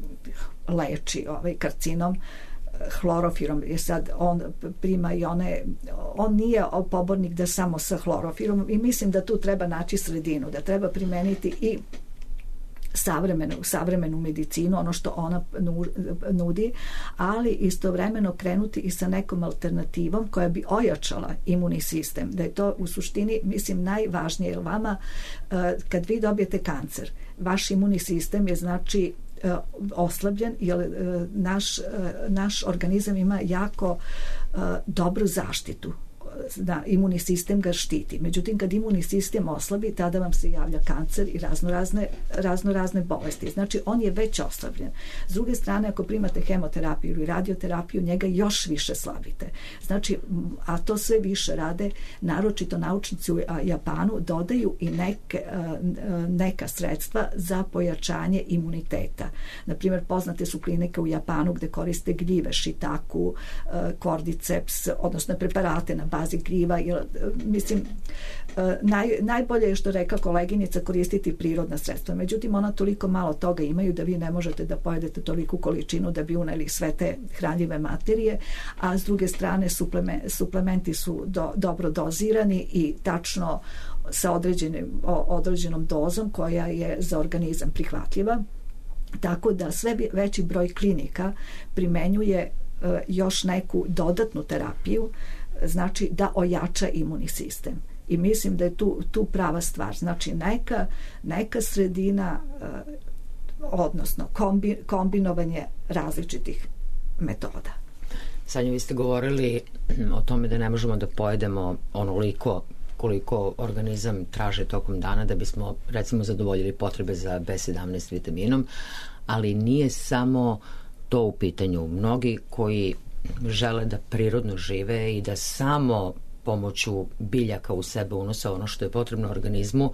leči ovaj karcinom hlorofirom. Je sad on prima i one, on nije pobornik da samo sa hlorofirom, i mislim da tu treba naći sredinu, da treba primeniti i savremenu, savremenu medicinu, ono što ona nudi, ali istovremeno krenuti i sa nekom alternativom koja bi ojačala imunni sistem. Da je to u suštini, mislim, najvažnije, jer vama kad vi dobijete kancer, vaš imunni sistem je, znači, oslabljen, jer naš, naš organizam ima jako dobru zaštitu, da imunni sistem ga štiti. Međutim, kad imunni sistem oslabi, tada vam se javlja kancer i razno razne, razno razne bolesti. Znači, on je već oslabljen. S druge strane, ako primate hemoterapiju ili radioterapiju, njega još više slabite. Znači, a to sve više rade, naročito naučnici u Japanu, dodaju i neke, neka sredstva za pojačanje imuniteta. Naprimjer, poznate su klinike u Japanu gde koriste gljive, šitaku, kordiceps, odnosno preparate na bazi gljiva, jer, mislim, naj, najbolje je, što rekla koleginica, koristiti prirodna sredstva. Međutim, ona toliko malo toga imaju da vi ne možete da pojedete toliku količinu da bi uneli sve te hranljive materije, a s druge strane suplemen, suplementi su do, dobro dozirani i tačno sa određenim, određenom dozom koja je za organizam prihvatljiva. Tako da sve veći broj klinika primenjuje još neku dodatnu terapiju, znači da ojača imunni sistem. I mislim da je tu, tu prava stvar. Znači neka, neka sredina, odnosno kombi, kombinovanje različitih metoda. Sanja, vi ste govorili o tome da ne možemo da pojedemo onoliko koliko organizam traže tokom dana da bismo, recimo, zadovoljili potrebe za B sedamnaest vitaminom, ali nije samo to u pitanju. Mnogi koji žele da prirodno žive i da samo pomoću biljaka u sebe unose ono što je potrebno organizmu,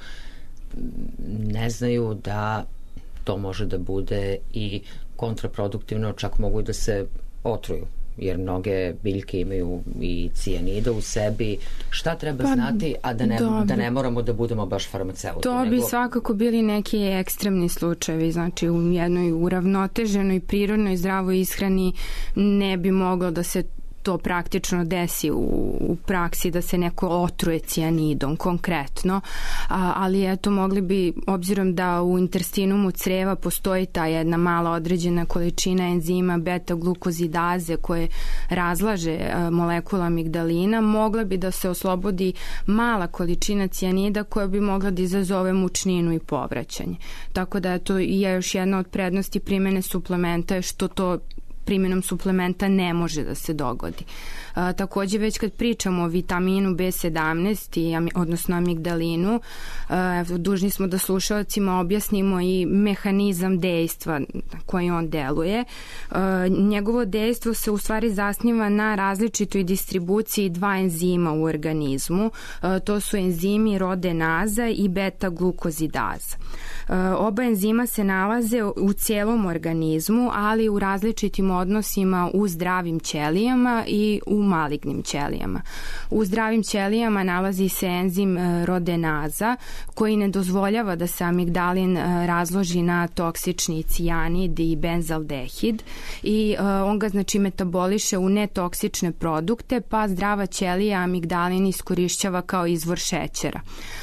ne znaju da to može da bude i kontraproduktivno, čak mogu da se otruju, jer mnoge biljke imaju i cijanida u sebi. Šta treba pa, znati, a da ne, da ne moramo da budemo baš farmaceuti? To nego... bi svakako bili neki ekstremni slučajevi, znači u jednoj uravnoteženoj, prirodnoj, zdravoj ishrani ne bi moglo da se to praktično desi u, u praksi da se neko otruje cijanidom konkretno, a, ali eto mogli bi, obzirom da u interstinumu creva postoji ta jedna mala određena količina enzima beta-glukozidaze koje razlaže a, molekula amigdalina, mogla bi da se oslobodi mala količina cijanida koja bi mogla da izazove mučninu i povraćanje. Tako da to je još jedna od prednosti primene suplementa, je što to primjenom suplementa ne može da se dogodi. A, takođe, već kad pričamo o vitaminu B sedamnaest, i, odnosno amigdalinu, a, dužni smo da slušalcima objasnimo i mehanizam dejstva koji on deluje. A, njegovo dejstvo se u stvari zasniva na različitoj distribuciji dva enzima u organizmu. A, to su enzimi rodenaza i beta-glukozidaza. A, oba enzima se nalaze u cijelom organizmu, ali u različitim odnosima u zdravim ćelijama i u malignim ćelijama. U zdravim ćelijama nalazi se enzim rodenaza koji ne dozvoljava da se amigdalin razloži na toksični cijanid i benzaldehid i on ga znači metaboliše u netoksične produkte, pa zdrava ćelija amigdalin iskorišćava kao izvor šećera.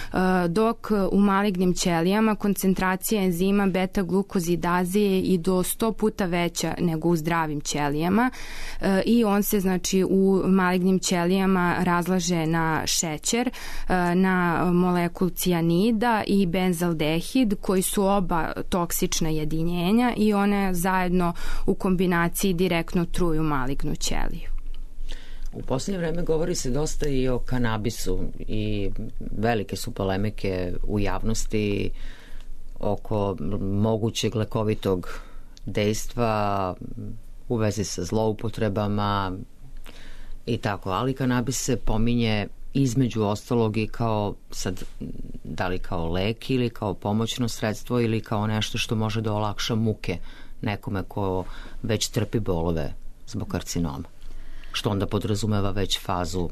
Dok u malignim ćelijama koncentracija enzima beta-glukozidaze je i do sto puta veća nego u zdravim ćelijama i on se znači u malignim ćelijama razlaže na šećer, na molekulu cijanida i benzaldehid koji su oba toksična jedinjenja i one zajedno u kombinaciji direktno truju malignu ćeliju. U posljednje vreme govori se dosta i o kanabisu i velike su polemike u javnosti oko mogućeg lekovitog dejstva u vezi sa zloupotrebama i tako, ali kanabis se pominje između ostalog i kao sad, da li kao lek ili kao pomoćno sredstvo ili kao nešto što može da olakša muke nekome ko već trpi bolove zbog karcinoma, što onda podrazumeva već fazu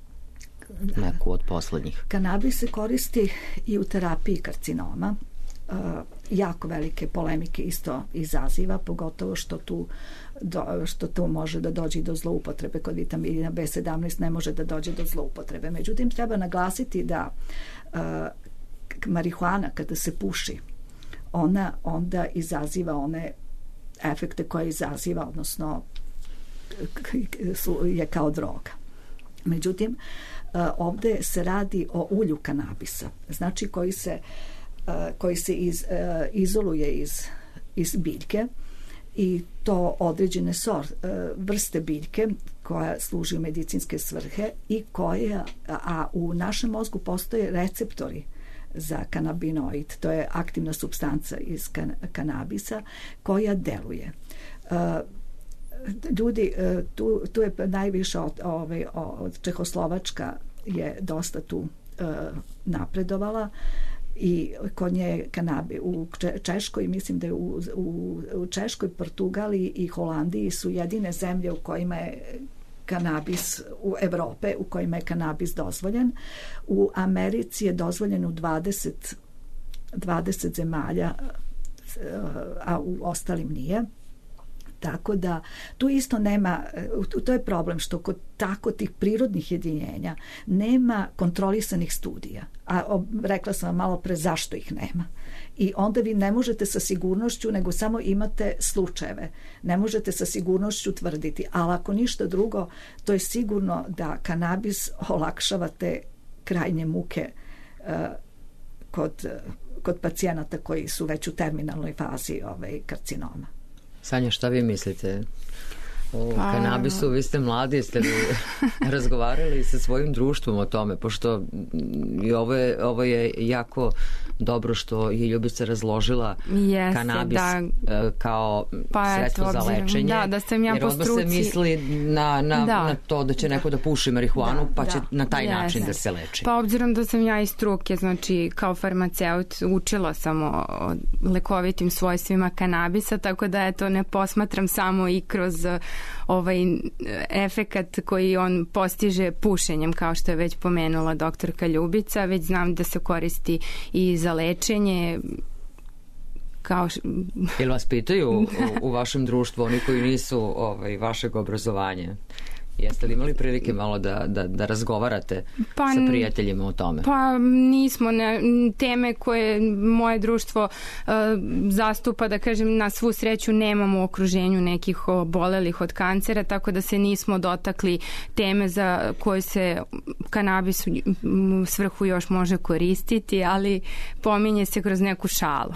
neku od poslednjih. Kanabis se koristi i u terapiji karcinoma. Uh, jako velike polemike isto izaziva, pogotovo što tu, do, što tu može da dođe do zloupotrebe. Kod vitamina B sedamnaest ne može da dođe do zloupotrebe. Međutim, treba naglasiti da uh, marihuana kada se puši, ona onda izaziva one efekte koje izaziva, odnosno su, je kao droga. Međutim, uh, ovde se radi o ulju kanabisa, znači koji se Uh, koji se iz, uh, izoluje iz, iz biljke i to određene sor, uh, vrste biljke koja služi u medicinske svrhe i koja, a u našem mozgu postoje receptori za kanabinoid, to je aktivna supstanca iz kan, kanabisa koja deluje. Uh, ljudi, uh, tu, tu je najviše od, ove, od Čehoslovačka je dosta tu uh, napredovala i kod nje kanabi u Češkoj, mislim da je u, u, u Češkoj, Portugaliji i Holandiji su jedine zemlje u kojima je kanabis, u Evrope u kojima je kanabis dozvoljen. U Americi je dozvoljen u dvadeset, dvadeset zemalja, a u ostalim nije. Tako da tu isto nema, to je problem što kod tako tih prirodnih jedinjenja nema kontrolisanih studija. A rekla sam vam malo pre zašto ih nema. I onda vi ne možete sa sigurnošću, nego samo imate slučajeve. Ne možete sa sigurnošću tvrditi. Ali ako ništa drugo, to je sigurno da kanabis olakšava te krajnje muke uh, kod, kod pacijenata koji su već u terminalnoj fazi ovaj, karcinoma. Sanja, šta vi mislite o pa, kanabisu? Vi ste mladi, jeste li razgovarali sa svojim društvom o tome, pošto i ovo je, ovo je jako dobro što je Ljubica razložila Jeste, kanabis da, kao pa sredstvo eto, za lečenje, da, da sam ja jer odmah se misli na, na, da, na to da će neko da puši marihuanu, da, pa će da, na taj Jeste. način da se leči. Pa obzirom da sam ja iz struke, znači kao farmaceut učila sam o, o lekovitim svojstvima kanabisa, tako da eto ne posmatram samo i kroz ovaj efekat koji on postiže pušenjem, kao što je već pomenula doktorka Ljubica, već znam da se koristi i za lečenje. Kao š... Jel vas pitaju u, u vašem društvu oni koji nisu ovaj, vašeg obrazovanja? Jeste li imali prilike malo da, da, da razgovarate Pa, sa prijateljima o tome? Pa nismo. Ne, teme koje moje društvo uh, zastupa, da kažem, na svu sreću nemamo u okruženju nekih obolelih od kancera, tako da se nismo dotakli teme za koje se kanabis u svrhu još može koristiti, ali pominje se kroz neku šalu.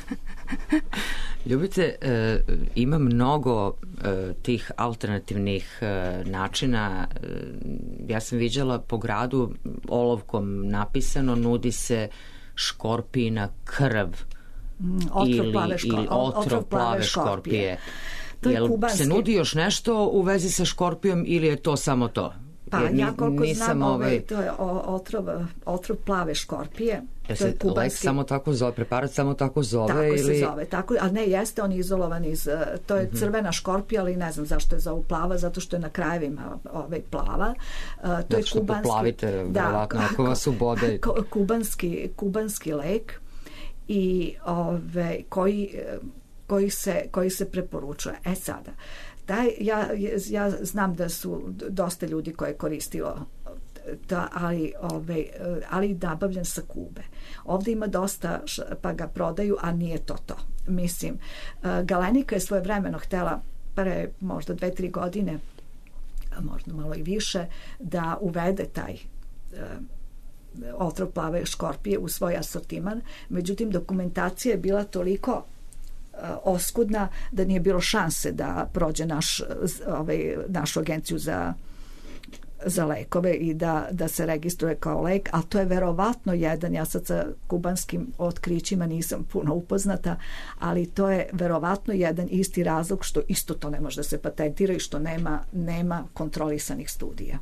Ljubice, e, ima mnogo e, tih alternativnih e, načina. E, ja sam viđala po gradu olovkom napisano nudi se škorpijina krv mm, otrov ili, plave, škor, ili otrov, otrov plave, plave škorpije. škorpije. To je Jel kubanski. se nudi još nešto u vezi sa škorpijom ili je to samo to? Pa Jer ni- ja koliko nisam znam, ovaj... ovaj, to je o- otrov, otrov plave škorpije. Jel To je se lek kubanski. samo tako zove, preparat samo tako zove? Tako ili... se zove, tako, a ne, jeste on izolovan iz, eh, to je Mhm. crvena škorpija, ali ne znam zašto je zovu plava, zato što je na krajevima ovaj plava. Eh, to Zato je što kubanski, poplavite, verovatno, ako vas ubode. ku- kubanski, kubanski lek i ove, koji, eh, koji, se, koji se preporučuje. E sada, taj, ja, ja znam da su dosta ljudi koje je koristilo da, ali, ove, ali nabavljen sa Kube. Ovdje ima dosta, š- pa ga prodaju, a nije to to. Mislim, eh, Galenika je svojevremeno htela pre možda dve, tri godine, a možda malo i više, da uvede taj eh, otrov plave škorpije u svoj asortiman. Međutim, dokumentacija je bila toliko eh, oskudna da nije bilo šanse da prođe naš, z- ovaj, našu agenciju za za lekove i da, da se registruje kao lek, a to je verovatno jedan, ja sad sa kubanskim otkrićima nisam puno upoznata, ali to je verovatno jedan isti razlog što isto to ne može da se patentira i što nema, nema kontrolisanih studija.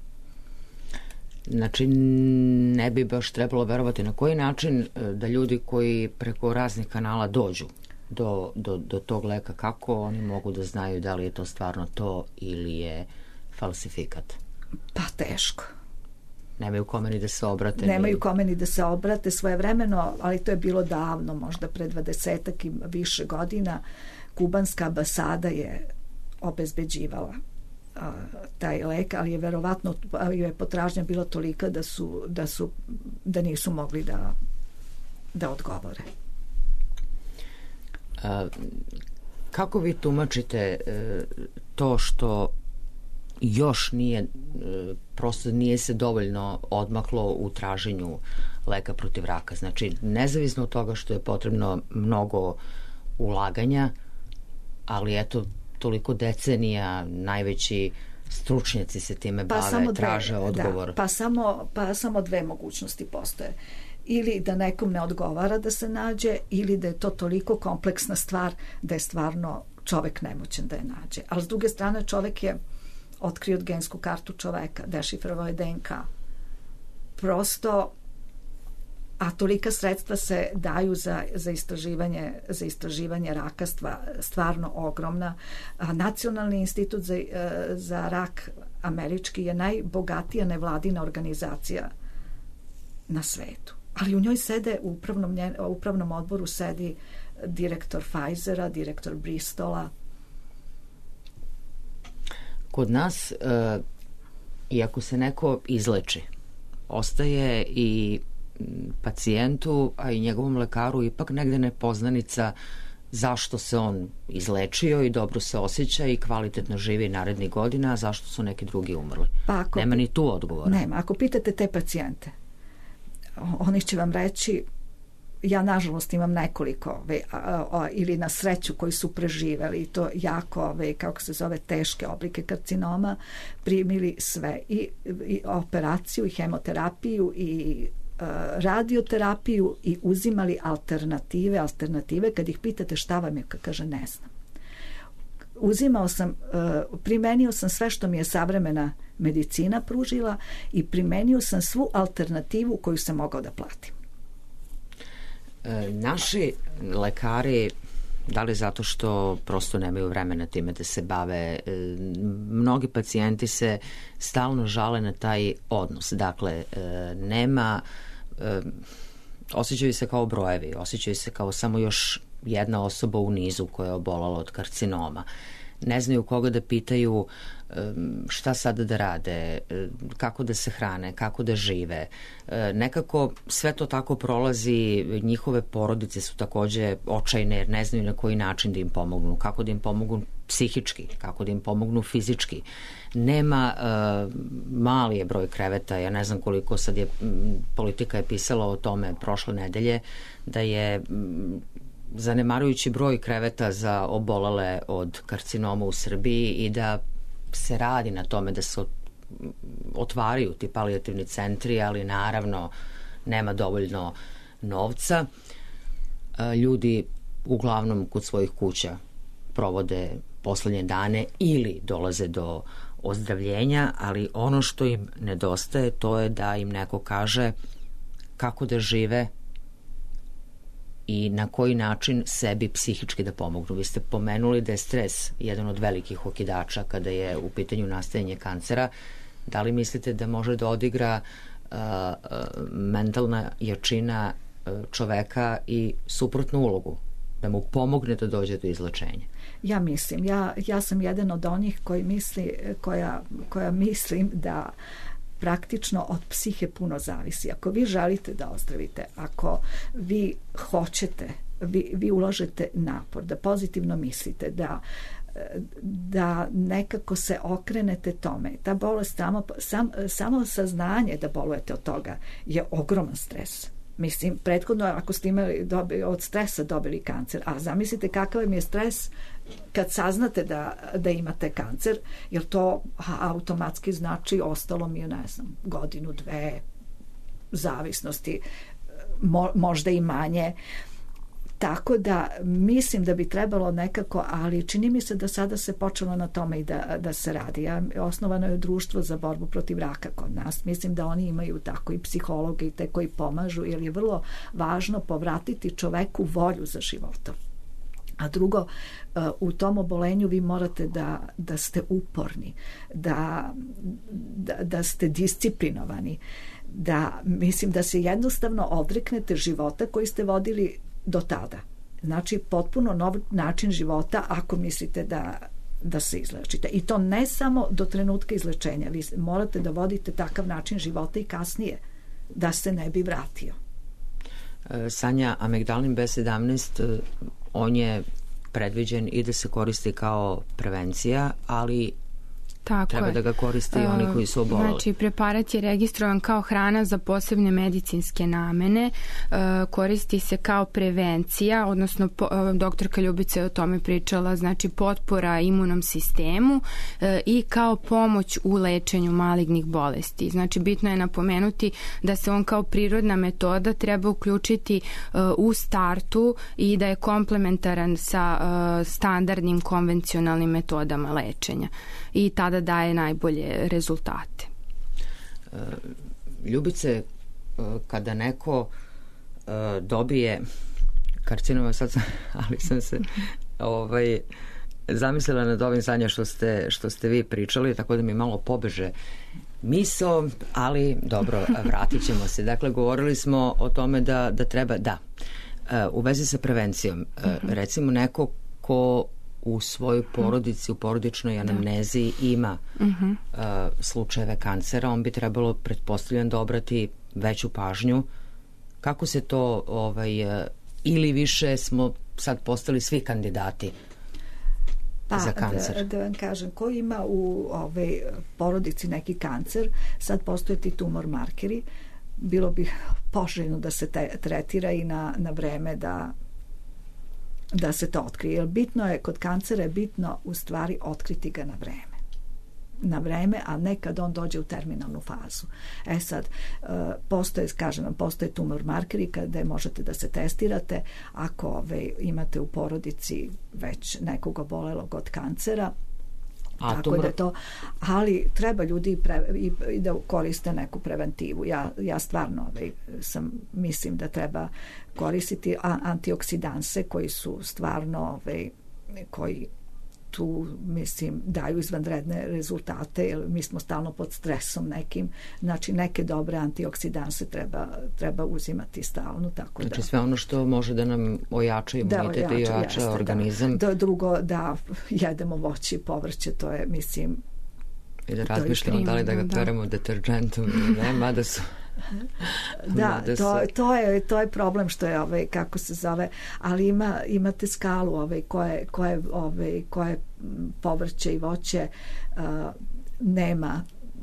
Znači, ne bi baš trebalo verovati na koji način e, da ljudi koji preko raznih kanala dođu do, do, do tog leka, kako oni mogu da znaju da li je to stvarno to ili je falsifikat? Pa teško. Nemaju kome ni da se obrate. Nemaju ni... kome ni da se obrate svojevremeno, ali to je bilo davno, možda pre dvadesetak i više godina. Kubanska ambasada je obezbeđivala a, taj lek, ali je verovatno ali je potražnja bila tolika da su, da su da nisu mogli da da odgovore. A, kako vi tumačite e, to što još nije, e, prosto nije se dovoljno odmaklo u traženju leka protiv raka? Znači, nezavisno od toga što je potrebno mnogo ulaganja, ali eto, toliko decenija najveći stručnjaci se time Pa bave, samo traže dve, odgovor. Da, pa, samo, pa samo dve mogućnosti postoje. Ili da nekom ne odgovara da se nađe, ili da je to toliko kompleksna stvar da je stvarno čovek nemoćan da je nađe. Ali s druge strane čovek je otkrio gensku kartu čoveka, dešifrovao je D N K. Prosto, a tolika sredstva se daju za, za, istraživanje, za istraživanje raka, stva, stvarno ogromna. A Nacionalni institut za, za rak američki je najbogatija nevladina organizacija na svetu. Ali u njoj sede, u upravnom, nje- u upravnom odboru sedi direktor Pfizera, direktor Bristola. Kod nas, e, iako se neko izleči, ostaje i m, pacijentu, a i njegovom lekaru ipak negde nepoznanica zašto se on izlečio i dobro se osjeća i kvalitetno živi narednih godina, a zašto su neki drugi umrli. Pa ako, Nema ni tu odgovora. Nema. Ako pitate te pacijente, o- oni će vam reći, ja nažalost imam nekoliko ove, a, a, ili na sreću koji su preživeli i to jako ove, kako se zove, teške oblike karcinoma, primili sve i, i operaciju i hemoterapiju i a, radioterapiju i uzimali alternative alternative kad ih pitate šta vam je, kaže ne znam. Uzimao sam, uh, primenio sam sve što mi je savremena medicina pružila i primenio sam svu alternativu koju sam mogao da platim. E, naši lekari, da li zato što prosto nemaju vremena time da se bave, e, mnogi pacijenti se stalno žale na taj odnos. Dakle, e, nema, e, osjećaju se kao brojevi, osjećaju se kao samo još jedna osoba u nizu koja je obolala od karcinoma. ne znaju koga da pitaju, šta sada da rade, kako da se hrane, kako da žive. Nekako sve to tako prolazi, njihove porodice su takođe očajne jer ne znaju na koji način da im pomognu, kako da im pomognu psihički, kako da im pomognu fizički. Nema, uh, mali je broj kreveta, ja ne znam koliko sad je, Politika je pisala o tome prošle nedelje, da je m, zanemarujući broj kreveta za obolele od karcinoma u Srbiji i da se radi na tome da se otvaraju ti palijativni centri, ali naravno nema dovoljno novca. Ljudi uglavnom kod svojih kuća provode poslednje dane ili dolaze do ozdravljenja, ali ono što im nedostaje to je da im neko kaže kako da žive i na koji način sebi psihički da pomognu. Vi ste pomenuli da je stres jedan od velikih okidača kada je u pitanju nastajanje kancera. Da li mislite da može da odigra uh, uh, mentalna jačina uh, čoveka i suprotnu ulogu? Da mu pomogne da dođe do izlečenja? Ja mislim, ja, ja sam jedan od onih koji misli, koja, koja mislim da praktično od psihe puno zavisi. Ako vi želite da ozdravite, ako vi hoćete, vi, vi ulažete napor, da pozitivno mislite, da da nekako se okrenete tome. Ta bolest, samo, sam, samo saznanje da bolujete od toga je ogroman stres. Mislim, prethodno ako ste imali dobi, od stresa dobili kancer, a zamislite kakav im je stres kad saznate da, da imate kancer, jer to automatski znači ostalo mi je, ne znam, godinu, dve zavisnosti, mo, možda i manje. Tako da mislim da bi trebalo nekako, ali čini mi se da sada se počelo na tome i da, da se radi. Ja, osnovano je društvo za borbu protiv raka kod nas. Mislim da oni imaju tako i psihologe i te koji pomažu, jer je vrlo važno povratiti čoveku volju za životom. A drugo, u tom obolenju vi morate da, da ste uporni, da, da, da ste disciplinovani, da mislim da se jednostavno odreknete života koji ste vodili do tada. Znači, potpuno nov način života ako mislite da, da se izlečite. I to ne samo do trenutka izlečenja. Vi morate da vodite takav način života i kasnije, da se ne bi vratio. Sanja, amigdalin B sedamnaest, on je predviđen i da se koristi kao prevencija, ali Tako treba je. da ga koriste i oni koji su oboleli. Znači, preparat je registrovan kao hrana za posebne medicinske namene, koristi se kao prevencija, odnosno doktorka Ljubica je o tome pričala, znači potpora imunom sistemu i kao pomoć u lečenju malignih bolesti. Znači, bitno je napomenuti da se on kao prirodna metoda treba uključiti u startu i da je komplementaran sa standardnim konvencionalnim metodama lečenja. I tada daje najbolje rezultate. Ljubice, kada neko dobije karcinoma, sad sam, ali sam se ovaj, zamislila nad ovim, Sanja, što ste, što ste vi pričali, tako da mi malo pobeže misao, ali dobro, vratit ćemo se. Dakle, govorili smo o tome da, da treba, da, u vezi sa prevencijom, recimo neko ko u svojoj porodici, u porodičnoj anamnezi ima uh-huh. uh, slučajeve kancera, on bi trebalo, pretpostavljam, da obrati veću pažnju. Kako se to, ovaj, uh, ili više smo sad postali svi kandidati pa, za kancer? Da, da vam kažem, ko ima u ovaj, porodici neki kancer, sad postoje ti tumor markeri, bilo bi poželjno da se te, tretira i na, na vreme da da se to otkrije. Jer bitno je, kod kancera je bitno u stvari otkriti ga na vreme. Na vreme, a ne kad on dođe u terminalnu fazu. E sad, postoje, kažem vam, postoje tumor markeri kada možete da se testirate. Ako ove, imate u porodici već nekog obolelog od kancera, A, tako tumor... da to, ali treba ljudi pre, i, i da koriste neku preventivu. Ja, ja stvarno ovaj, sam, mislim da treba koristiti antioksidanse koji su stvarno ovaj, koji tu, mislim, daju izvanredne rezultate, jer mi smo stalno pod stresom nekim, znači neke dobre antioksidanse treba, treba uzimati stalno, tako znači da... sve ono što može da nam ojača imunitet da, i ojača jeste, organizam. Da. Da, drugo, da jedemo voće i povrće, to je, mislim... I da razmišljamo da li da ga da. peremo deterđentom ili ne, mada su... Da, to, to, je, to je problem što je, ovaj, kako se zove, ali ima, imate skalu ovaj, koje, koje, ovaj, koje povrće i voće uh, nema,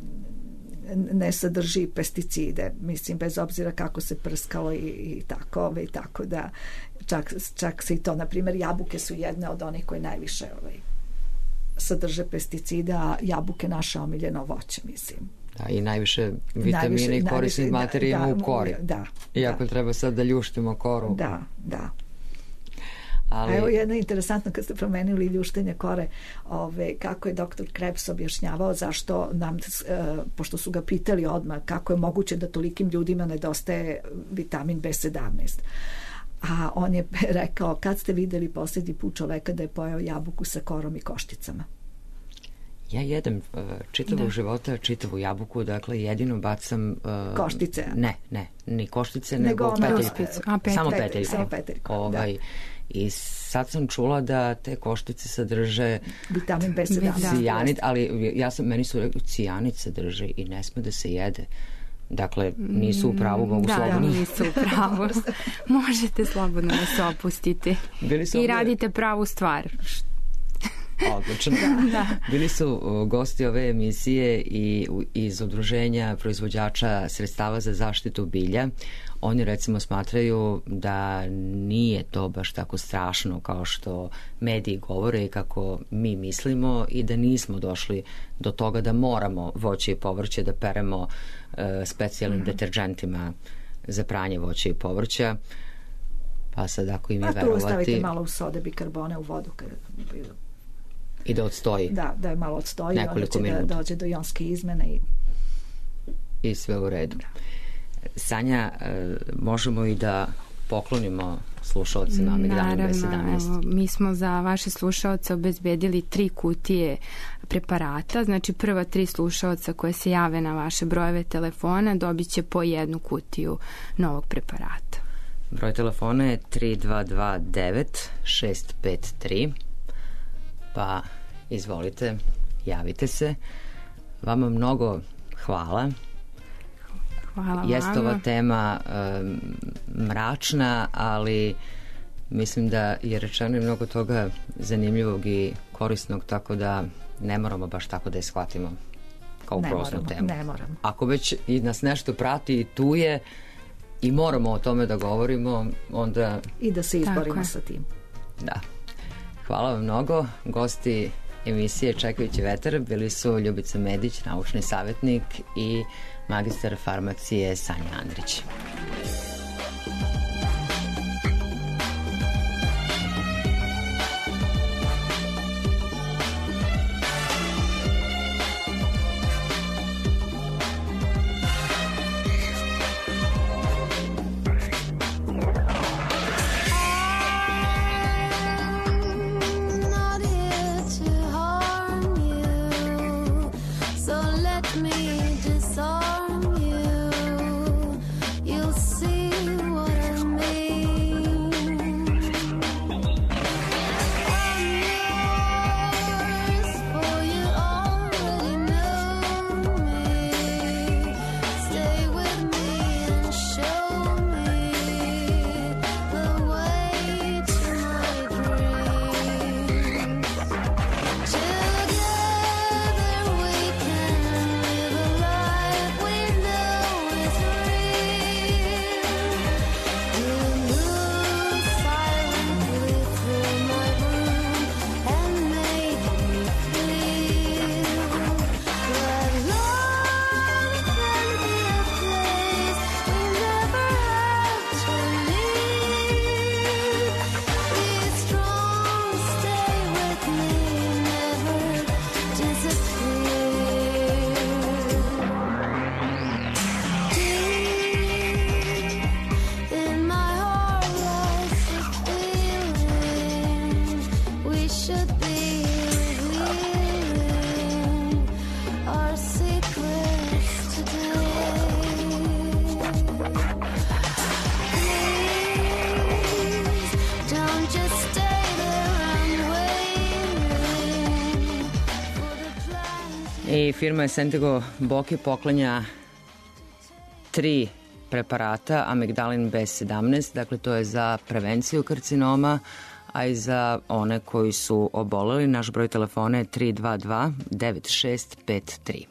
ne sadrži pesticide, mislim, bez obzira kako se prskalo i, i tako, ovaj, tako da čak, čak se i to, na primjer, jabuke su jedne od onih koje najviše ovaj, sadrže pesticida, a jabuke naše omiljeno voće, mislim. Da, i najviše vitamina i korisnih materija ima u kori. Da, iako da. treba sad da ljuštimo koru. Da, da. Ali... A evo jedno interesantno kad ste promenili ljuštenje kore, ove, kako je doktor Krebs objašnjavao zašto nam, e, pošto su ga pitali odmah kako je moguće da tolikim ljudima nedostaje vitamin B sedamnaest. A on je rekao, kad ste videli posljednji put čoveka da je pojeo jabuku sa korom i košticama? Ja jedem uh, čitavog da. života, čitavu jabuku, dakle jedino bacam... Uh, koštice? Ne, ne, ni koštice, nego, nego peteljke. A, pet, samo pet, peteljke. Samo peteljke, ovaj, da. I sad sam čula da te koštice sadrže vitamin B sedamnaest. Cijanid, ali ja sam, meni su rekli, cijanid sadrže i ne sme da se jede. Dakle, nisu u pravu, mogu da, slobodno. Da, nisu u pravu. Možete slobodno da se opustite. I radite pravu stvar. Odlično. Da, da. Bili su gosti ove emisije i iz udruženja proizvođača sredstava za zaštitu bilja. Oni recimo smatraju da nije to baš tako strašno kao što mediji govore i kako mi mislimo i da nismo došli do toga da moramo voće i povrće da peremo e, specijalnim mm-hmm. deterđentima za pranje voća i povrća. Pa sad ako im je verovati... Pa tu stavite malo u sode bikarbone u vodu kada i da odstoji. Da, da je malo odstoji, onda će minuta. Da dođe do ionske izmene i... I sve u redu. Da. Sanja, možemo i da poklonimo slušalcima Amigdalin B sedamnaest. Evo, mi smo za vaše slušalce obezbedili tri kutije preparata, znači prva tri slušalca koje se jave na vaše brojeve telefona dobit će po jednu kutiju novog preparata. Broj telefona je tri dva dva devet šest pet tri. Pa izvolite, javite se. Vama mnogo hvala. Hvala Jeste vama. ova tema um, mračna, ali mislim da je rečeno i mnogo toga zanimljivog i korisnog, tako da ne moramo baš tako da je shvatimo kao prosnu temu. Ne moramo. Ako već i nas nešto prati i tu je i moramo o tome da govorimo, onda... I da se izborimo sa tim. Da. Hvala vam mnogo. Gosti emisije Čekajući vetar bili su Ljubica Medić, naučni savjetnik, i magistar farmacije Sanja Andrić. You'll I firma Sentego Boki poklanja tri preparata, Amigdalin B sedamnaest, dakle to je za prevenciju karcinoma, a i za one koji su oboleli. Naš broj telefona je tri dva dva devet šest pet tri.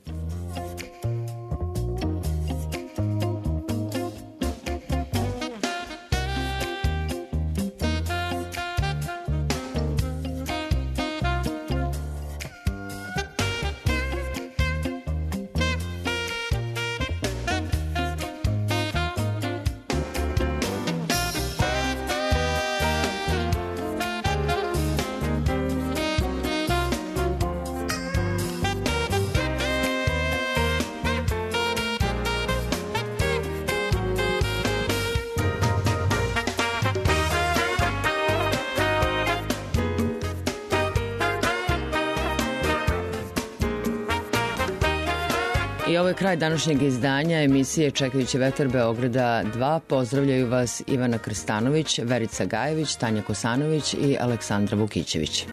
I ovo je kraj današnjeg izdanja emisije Čekajući vetar Beograda dva. Pozdravljaju vas Ivana Krstanović, Verica Gajević, Tanja Kosanović i Aleksandra Vukićević.